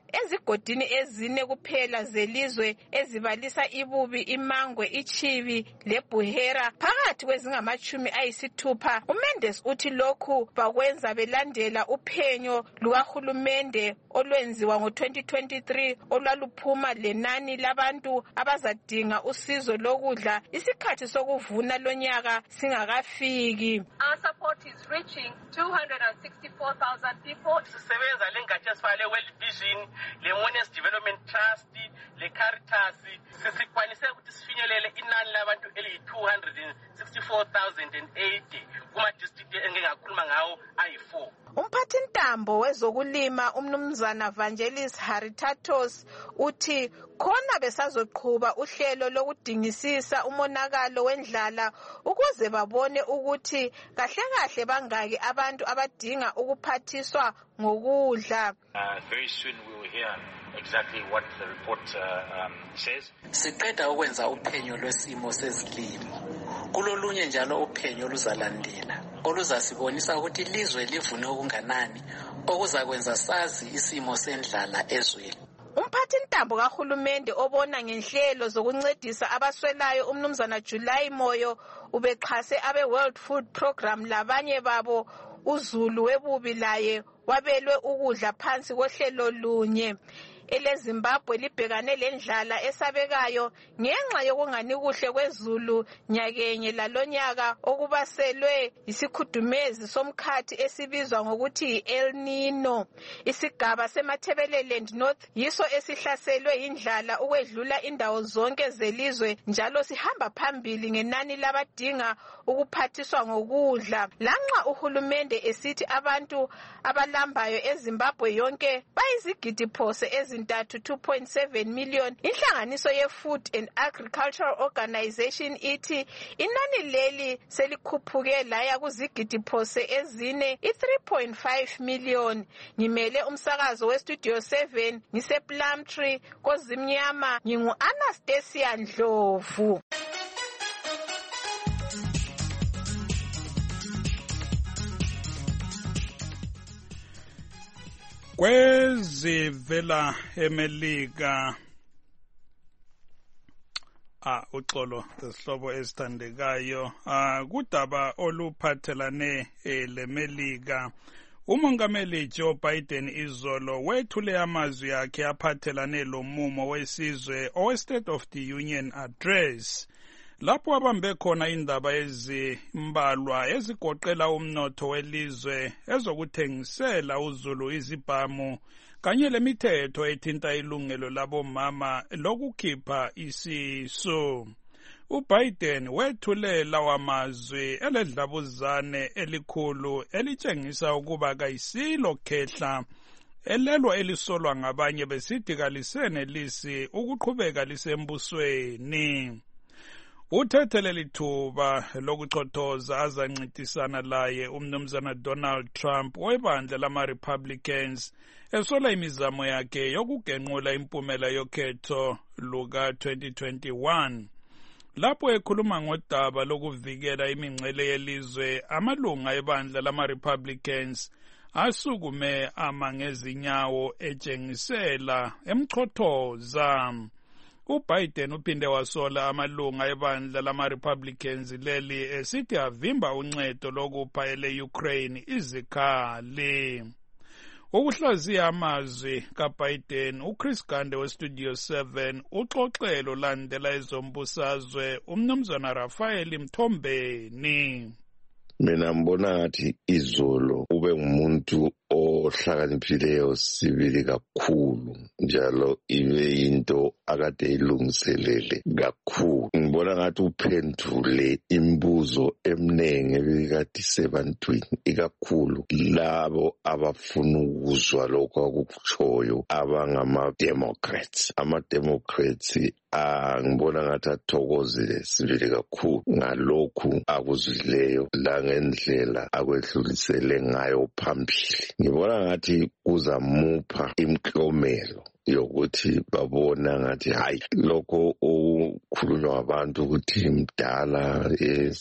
ezigodini ezine kuphela zelizwe ezibalisa ibubi, imangwe, ichibi lebuhera phakathi kwezingamachumi ayisithupha. uMendes uthi lokhu bakwenza belandela uphenyo lukahulumende olwenziwa ngo twenty twenty-three olwaluphuma lenani labantu abazadinga usizo lokudla isikhathi sokuvuna lonyaka singakafiki. Our support is reaching two hundred sixty-four thousand people. Sisebenza lengatsha sifale World Vision, le Mones Development Trust, le Caritas, sisikwanise ukuthi sifinyelele inani labantu eli two hundred sixty-four thousand eighty kuma district engingakhuluma ngawo ayi four. Umphathintambo wezokulima umnumzana Vangelis Haritatos uthi khona besazoqhuba uhlelo lokudingisisa umonakalo wendlala ukuze babone ukuthi kahle kahle bangaki abantu abadinga ukuphathiswa ngokudla. Uh, very soon we will hear exactly what the report uh, um, says. Siqeda ukwenza uphenyo lwesimo sezilimo. Kulolunye njalo uphenyo luzalandela oluzasibonisa ukuthi ilizwe livune okunganani okuzakwenza sazi isimo sendlala ezweni. Umphathintambo kahulumende obona ngenhlelo zokuncedisa abaswelayo umnumzana July Moyo ubexhase abe World Food Program labanye babo uZulu webubi laye wabelwe ukudla phansi kohlelo lunye. eleZimbabwe libhekane lendlala esabekayo ngenxa yokungani kuhle kwezulu nyakenye lalonyaka okubaselwe isikhudumezi somkhathi esibizwa ngokuthi El Nino. Isigaba seMathebeleland North yiso esihlaselwe indlala ukwedlula indawo zonke zelizwe njalo sihamba phambili ngenani labadinga ukuphathiswa ngokudla. Lanxa uhulumende esithi abantu abalambayo eZimbabwe yonke bayizigidi phose ezintathu two point seven million, inhlanganiso ye-Food and Agricultural Organization ithi inani leli selikhuphuke laya kuzigidi phose ezine i-three point five million. Ngimele umsakazo we-Studio seven ngise-Plumtree kozimnyama ngingu-Anastasia Ndlovu. Kwezivela eMelika ah uxolo lesihlobo esithandekayo ah kudaba oluphathelane leMelika. Umongameli Joe Biden izolo wethule amazwi akhe aphathelane lomumo wesizwe owe State of the Union Address lapho abambe khona indaba ezimbalwa ezigoqela umnotho welizwe, ezokuthengisela uZulu izibhamu kanye lemithetho ethinta ilungelo labomama lokukhipha isisu. uBiden wethule lawa mazwi eledlabuzane elikhulu elitshengisa ukuba kayisilo khehla elelwa elisolwa ngabanye besithi kalisene lisi ukuqhubeka lisembusweni. Uthethele lithuba lokuchothoza azancintisana laye umnumzana Donald Trump webandla lama-Republicans esola imizamo yakhe yokugenqula impumela yokhetho luka twenty twenty-one. Lapho ekhuluma ngodaba lokuvikela imingcele yelizwe, amalunga ebandla lama-Republicans asukume ama ngezinyawo etshengisela emchothoza. uBiden uphinde wasola amalunga ebandla lama-Republicans leli esithi avimba uncedo lokupha ele-Ukraine izikhali. Ukuhlaziya amazwi kaBiden, uChris Gande weStudio seven uxoxelo landela ezombusazwe umnumzana Rafael Mthombeni. Mina mbona ngathi izolo ube ngumuntu ohlakaniphileyo sibili kakhulu njalo ibe into akade ilungiselele kakhulu. Ngibona ngathi uphendule imibuzo eminengi ebikade sebantwini, ikakhulu labo abafuna ukuzwa lokho akukutshoyo abangama-Democrats. Ama-Democrats ngibona ngathi athokozile sibili kakhulu ngalokhu akuzwileyo langendlela akwedlulisele ngayo phambili. Ngibona ngathi kuzamupha imiklomelo yokuthi babona ngathi hayi lokho okukhulunywa abantu ukuthi mdala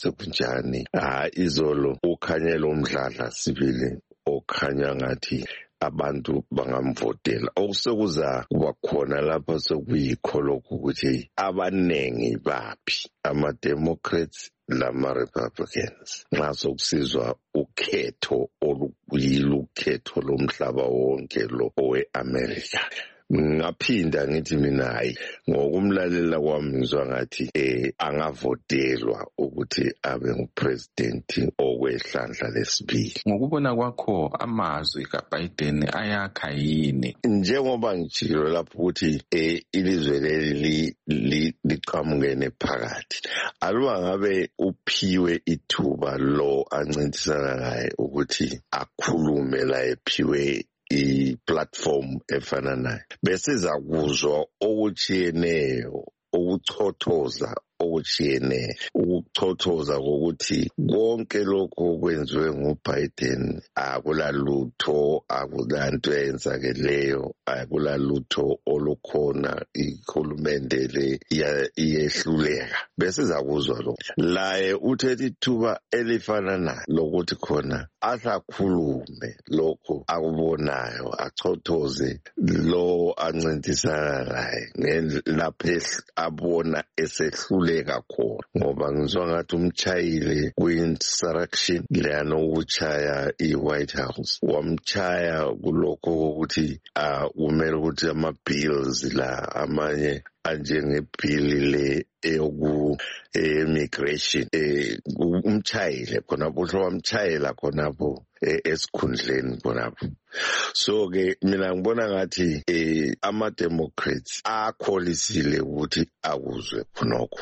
esekunjani. Hayi izolo ukhanyela umdladla sibili okhanya ngathi abantu bangamvotela. Okusekuza kuba khona lapha sekuyikho lokhu ukuthi abanengi baphi ama-Democrats lama-Republicans nxa sokusizwa ukhetho oluyilukhetho lomhlaba wonke lo owe-America. Ngaphinda ngithi mina hayi ngokumlalela kwami ngizwa ngathi eh angavotelwa ukuthi abe ngupresident okwehlandla lesibili. Ngokubona kwakho amazwi kaBiden ayakha yini? Njengoba ngitshilo lapho ukuthi eh ilizwe leli liqhamukene phakathi, aluba ngabe uphiwe ithuba lo ancintisana naye ukuthi akhulume la ephiwe i-platform efana nayo, bese zakuzwa okuchiyeneyo, ukuchothoza okuchiyeneyo, ukuchothoza kokuthi konke lokho okwenziwe nguBiden akulalutho, akulanto eyenzakeleyo, akulalutho olukhona, ikhulumende le iyehluleka. Bese zakuzwa lokho. Laye uthethe ithuba elifana nayo lokuthi khona asakhulume lokho akubonayo, achothoze lo ancintisana naye lapho abona esehluleka khona, ngoba ngizwa ngathi umchayile kwi-insurrection leyana ukuchaya i-White House, wamchaya kulokho kokuthi kumele ukuthi ama-bills la amanye anjengebhili le eyoku immigration umchayile khonapho, usho wamchayela khonapho esikhundleni khonapho. So ke mina ngibona ngathi ama-Democrats akholisile ukuthi akuzwe khonokho.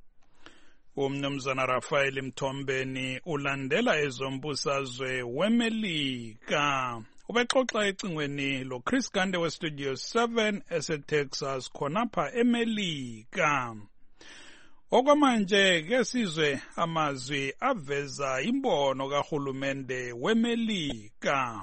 Umnumzana Rafael Mthombeni ulandela ezombusazwe weMelika. Ubexoxa ecingweni lo Chris Gande we Studio seven eseTexas khonapha eMelika. Okwamanje ke sizwe amazwi aveza imbono kahulumende weMelika.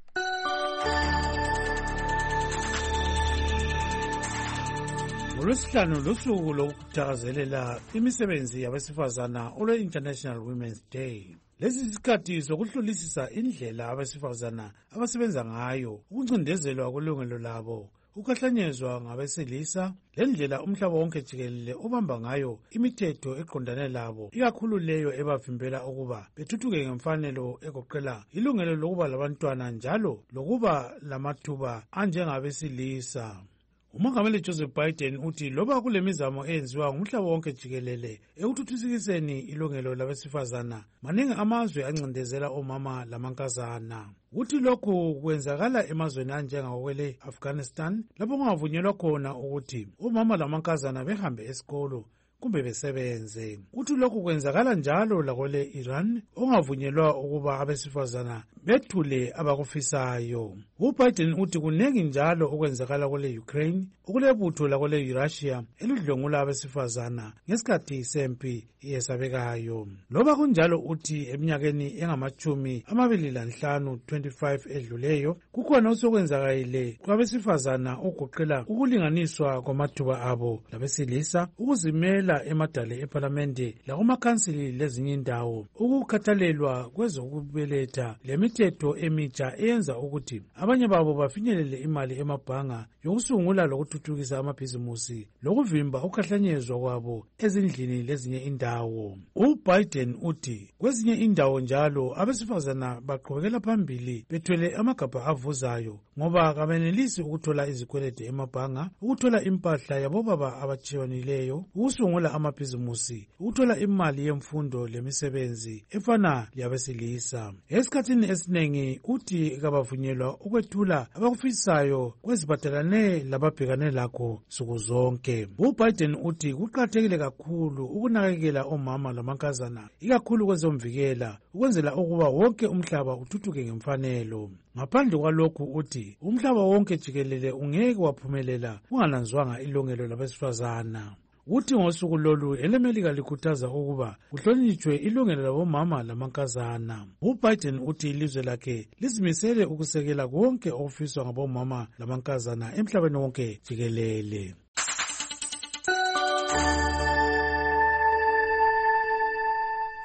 Ngolwesihlanu lusuku lokuthakazelela imisebenzi yabesifazana olwe International Women's Day. Lesi isikhathi sokuhlolisisa indlela abesifazana abasebenza ngayo ukuncindezelwa kwelungelo labo, ukuhlanyezwa ngabesilisa, lendlela umhlaba wonke jikelele obamba ngayo imithetho eqondane labo, ikakhulu leyo ebavimbela ukuba bethuthuke ngemfanelo egoqela ilungelo lokuba labantwana njalo lokuba lamathuba anjengabesilisa. Umongameli Joseph Biden uthi loba kulemizamo eyenziwa ngumhlaba wonke jikelele ekuthuthukiseni ilungelo labesifazana, maningi amazwe ancindezela omama lamankazana. Uthi lokhu kwenzakala emazweni anjengakwele Afghanistan lapho kungavunyelwa khona ukuthi omama lamankazana behambe esikolo kumbe besebenze. Uthi lokhu kwenzakala njalo lakwele Iran ongavunyelwa ukuba abesifazana bethule abakufisayo. UBiden uthi kunengi njalo okwenzakala kwele Ukraine, okulebutho lakwele Russia elidlwengula abesifazana ngesikhathi sempi yesabekayo. Loba kunjalo uthi eminyakeni engamachumi amabili lanhlanu twenty-five edluleyo kukhona osokwenzakale kwabesifazana okugoqela ukulinganiswa kwamathuba abo labesilisa, ukuzimela emadale eParliamente lakumakhansili lezinye indawo, ukukhathalelwa kwezokubeletha lemithetho emitsha eyenza ukuthi abanye babo bafinyelele imali emabhanga yokusungula lokuthuthukisa amabhizimusi lokuvimba ukukhahlanyezwa kwabo ezindlini lezinye indawo. UBiden uthi kwezinye indawo njalo abesifazana baqhubekela phambili bethwele amagabha avuzayo ngoba kabenelisi ukuthola izikwelede emabhanga, ukuthola impahla yabobaba abatshiyonileyo, ukusungula amabhizimusi, ukuthola imali yemfundo lemisebenzi efana leyabesilisa. Esikhathini esinengi uthi kabavunyelwa ukwethula abakufisayo kweziphathelane lababhekane lakho suku zonke. UBiden uthi kuqakathekile kakhulu ukunakekela omama lamankazana ikakhulu kwezomvikela ukwenzela ukuba wonke umhlaba uthuthuke ngemfanelo. Ngaphandle kwalokhu uthi umhlaba wonke jikelele ungeke waphumelela kungananzwanga ilungelo labesifazana. Uthi ngosuku lolu elemelika likhuthaza ukuba kuhlonitshwe ilungelo labomama lamankazana. UBiden uthi ilizwe lakhe lizimisele ukusekela konke okufiswa ngabomama lamankazana emhlabeni wonke jikelele. La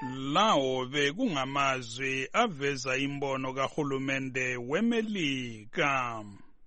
lawo bekungamazwi aveza imbono kahulumende weMelika.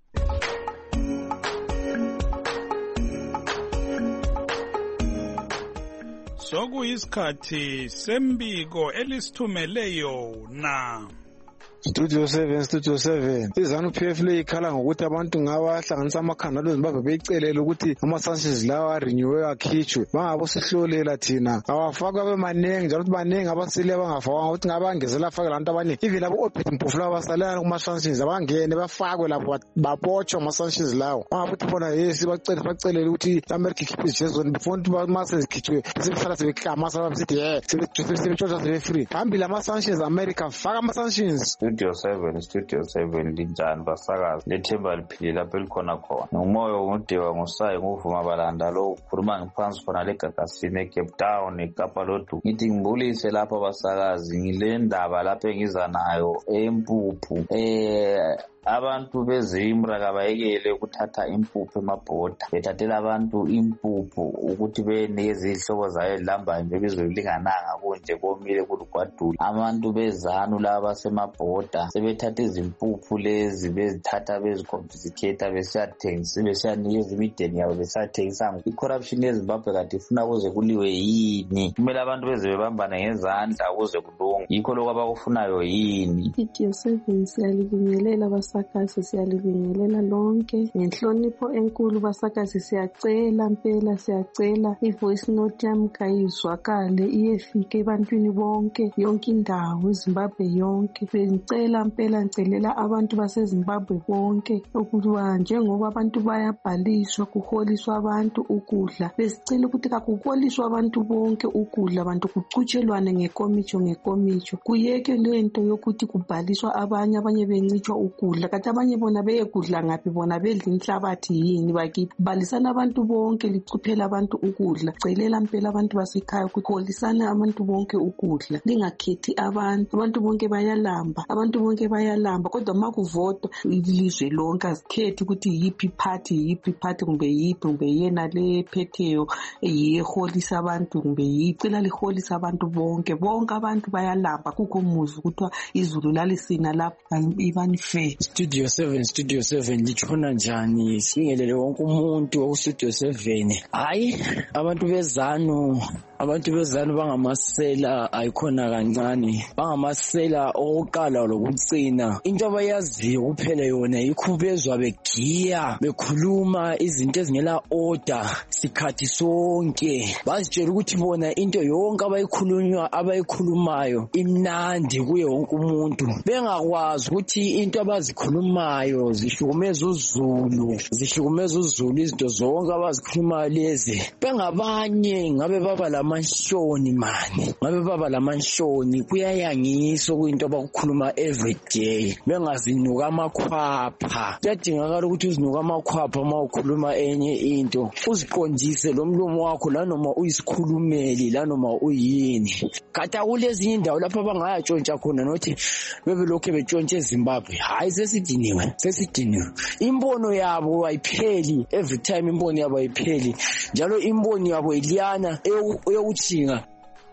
Sokuyisikhathi sembiko elisithumeleyo na Studio seven, Studio seven. IZANU-P F le ikhala ngokuthi abantu ngabahlanganisa amakhanda lweZimbabwe beyicelele ukuthi ama-sanctions lawa arenewe akhitshwe. Bangabo sihlolela thina. Awafakwa bemanengi njalo ukuthi baningi abasile abangafakwa ukuthi ngabangezela afake lantu abaningi. Even labo ophethe Mpofu laba basalana kuma-sanctions abangene bafakwe lapho babotshwa ama-sanctions lawo. Bangabo ukuthi bona yes bacele bacelele ukuthi America ikhiphe izijezoni before ukuthi mase zikhitshwe sebehlala sebeklamasa basithi yeah sebetshotshwa sebe-free. Phambili ama-sanctions America faka ama-sanctions. Studio seven, Studio seven linjani basakazi lethemba liphile lapho elikhona khona. Ngomoya ngodewa ngosayi nguvuma balanda lo ukhuluma ngiphansi khona legagasini eCape Town eKapa Lodu. Ngithi ngibulise lapha basakazi ngile ndaba lapho engiza nayo eMpuphu. Eh abantu bezimra kabayekele ukuthatha impuphu emabhoda bethathela abantu impuphu ukuthi benikeze izihlobo zayo ezilambayo nje bezolingananga konje komile kulugwadule. Abantu bezanu laba semabhoda sebethatha izimpuphu lezi bezithatha beziconfiscate besiyathengisa besiyanikeza imideni yabo besiyathengisa. I-corruption eZimbabwe kade ifuna kuze kuliwe yini? Kumele abantu beze bebambane ngezandla ukuze kulunge. Yikho lokho abakufunayo yini? Studio seven siyalibingelela basakazi siyalibingelela lonke ngenhlonipho enkulu basakazi siyacela mpela siyacela ivoice note yami kayizwakale iyefika ebantwini bonke yonke indawo eZimbabwe yonke. Bengicela mpela ngicelela abantu baseZimbabwe bonke ukuba njengoba abantu bayabhaliswa kuholiswa abantu ukudla besicela ukuthi kakuholiswa abantu bonke ukudla abantu kucutshelwane ngekomitsho ngekomitsho kuyeke lento yokuthi kubhaliswa abanye abanye bencitshwa ukudla kati abanye bona beyekudla ngaphi bona bedla inhlabathi yini bakithi. Balisana abantu bonke licuphela abantu ukudla. Celela mpela abantu basekhaya ukuholisana abantu bonke ukudla lingakhethi abantu. Abantu bonke bayalamba abantu bonke bayalamba kodwa makuvotwa ilizwe lonke azikhethi ukuthi yipi party yipi party kumbe yipi kumbe yena lephetheyo eyiholisa abantu kumbe yicela liholisa abantu bonke bonke abantu bayalamba kukho muzi ukuthi izulu lalisina lapha ibani fair. Studio seven, Studio seven litshona njani? Singelele wonke umuntu ku Studio seven. Hayi abantu bezanu abantu bezanu bangamasela ayikhona kancane bangamasela okuqala lokucina. Into abayaziyo kuphela yona yikhubezwa begiya bekhuluma izinto ezingela order sikhathi sonke. Bazitshela ukuthi bona into yonke abayikhulunywa abayikhulumayo imnandi kuye wonke umuntu bengakwazi ukuthi into abazikhulumayo zihlukumeza uZulu zihlukumeza uZulu izinto zonke abazikhulumayo lezi bengabanye ngabe baba lamanshoni mani ngabe baba lamanshoni kuyayangisa kuyinto abakukhuluma every day bengazinuka amakhwapha. Kuyadingakala ukuthi uzinuka amakhwapha uma ukhuluma enye into uziqondise lo mlomo wakho la noma uyisikhulumeli la noma uyini. Kata kulezinye indawo lapho abangayatshontsha khona nothi bebe lokho betshontshe eZimbabwe. Hayi sesidiniwe sesidiniwe imbono yabo ayipheli every time imbono yabo ayipheli njalo imbono yabo iliyana eyokuthinga.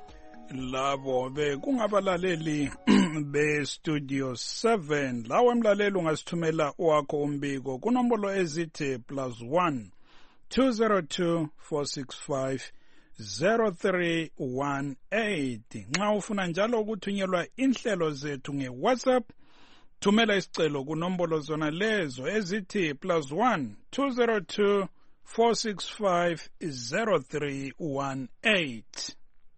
Labo bekungabalaleli be Studio seven lawe mlaleli ungasithumela wakho umbiko kunombolo ezithi plus one two zero two four six five zero three one eight. Nxa ufuna njalo ukuthunyelwa inhlelo zethu ngeWhatsApp thumela isicelo kunombolo zona lezo ezithi plus one two zero two four six five zero three one eight.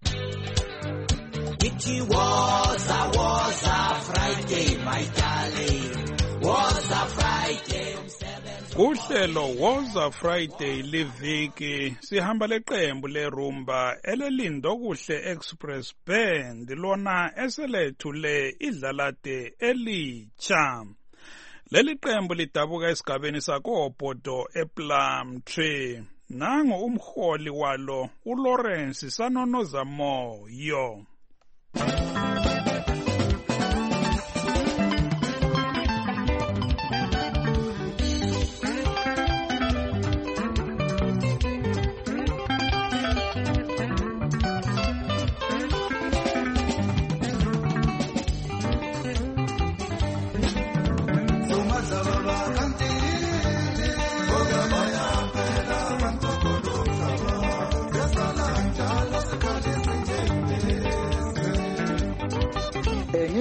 It was a was a Friday, my darling. Was a Friday. Uhlelo Woza Friday liviki sihamba leqembu lerumba elelindo kuhle Express Band lona eselethule idlalate elitsha. Leli qembu lidabuka esigabeni sakoBhodo ePlumtree. Nango umholi walo uLawrence Sanonoza Moyo.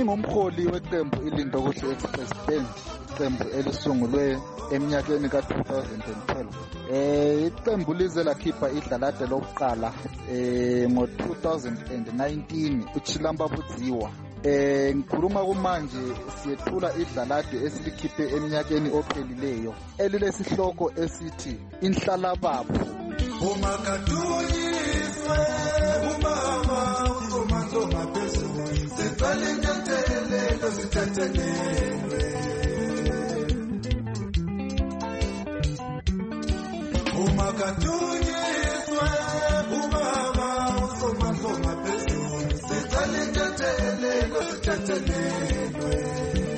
ngingumholi weqembu ilindokuhle Express Band, iqembu elisungulwe eminyakeni ka two thousand twelve. Eh iqembu lize lakhipha idlalade lokuqala eh ngo two thousand nineteen uChilamba Budziwa. Eh ngikhuluma kumanje siyethula idlalade esilikhiphe eminyakeni ophelileyo elilesihloko esithi Inhlala babo. Umakatunyiswe ubaba usomanzo maphezulu sicela intethelelo sithethelelwe. Umakatunyiswe ubaba usomanzo maphezulu sicela intethelelo sithethelelwe.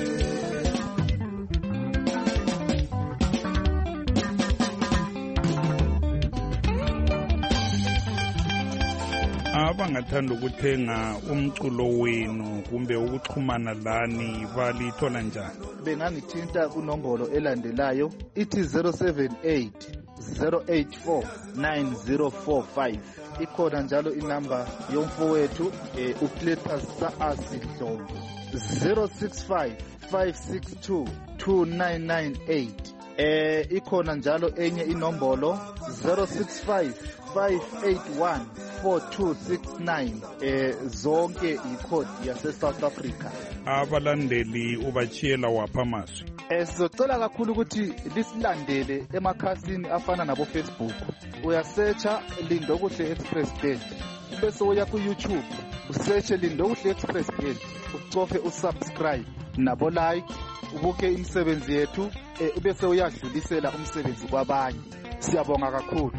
Abangathanda ukuthenga umculo wenu kumbe ukuxhumana lani balithola njani? Bengangithinta kunombolo elandelayo ithi zero seven eight zero eight four nine zero four five. Ikhona njalo inamba yomfowethu eh, uCletus Saasi Dlomo zero six five five six two two nine nine eight. Eh ikhona njalo enye inombolo zero six five five eight one four two six nine. Eh zonke ikhodi yase South Africa. Abalandeli ubachiyela wapha mazwi. Eh sizocela kakhulu ukuthi lisilandele emakhasini afana nabo Facebook. Uyasearcha Lindokuhle Express Band. Bese uya ku YouTube usearch Lindokuhle Express Band. Ucofe usubscribe nabo like ubuke imisebenzi yethu bese uyadlulisela umsebenzi kwabanye. Siyabonga kakhulu.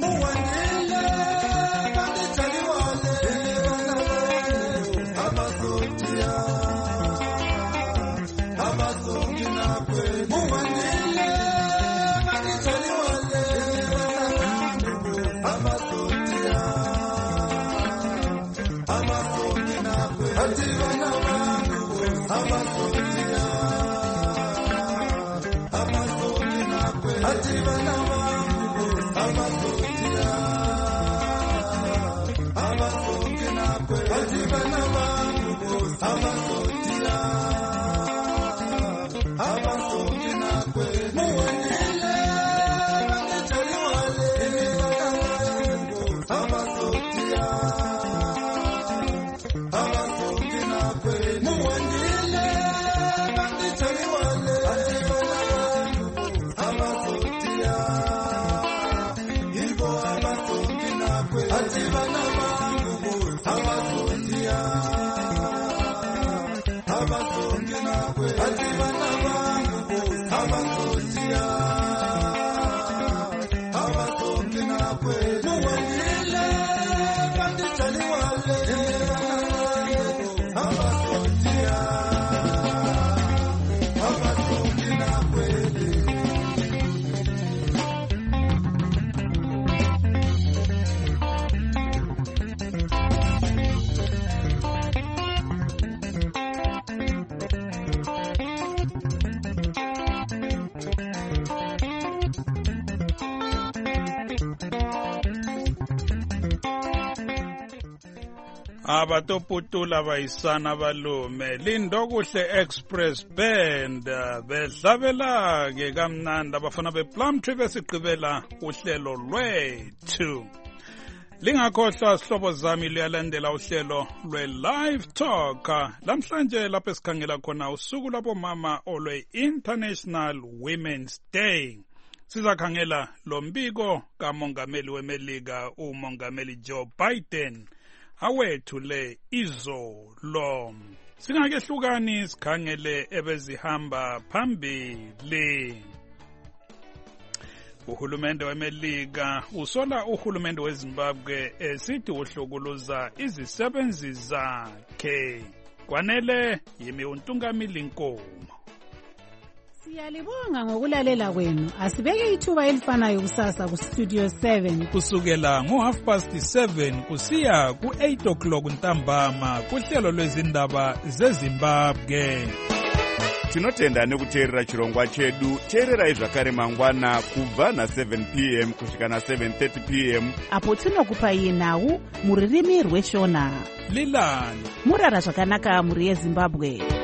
Abatoputula bayisana balume Lindokuhle Express Band bedlavela ke kamnandi abafana bePlum Tree besigqibela uhlelo lwethu. Lingakhohlwa sihlobo zami liyalandela uhlelo lwe-Live Talk lamhlanje lapho esikhangela khona usuku labomama olwe-International Women's Day. Sizakhangela lo mbiko kamongameli weMelika umongameli Joe Biden awethule izolo. Singakehlukani sikhangele ebezihamba phambili. Uhulumende weMelika usola uhulumende weZimbabwe esithi uhlokuluza izisebenzi zakhe. Kwanele yimi untungamili Nkomo. Siyalibonga ngokulalela kwenu. Asibeke ithuba elifanayo kusasa ku Studio seven. Kusukela ngo half past seven kusiya ku eight o'clock ntambama kuhlelo lwezindaba zeZimbabwe. tinotenda nekuteerera chirongwa chedu. teererai zvakare mangwana kubva na-seven p m kusvika na-seven thirty p m apo tinokupai nhau muririmi rweshona. lilani murara zvakanaka mhuri yezimbabwe.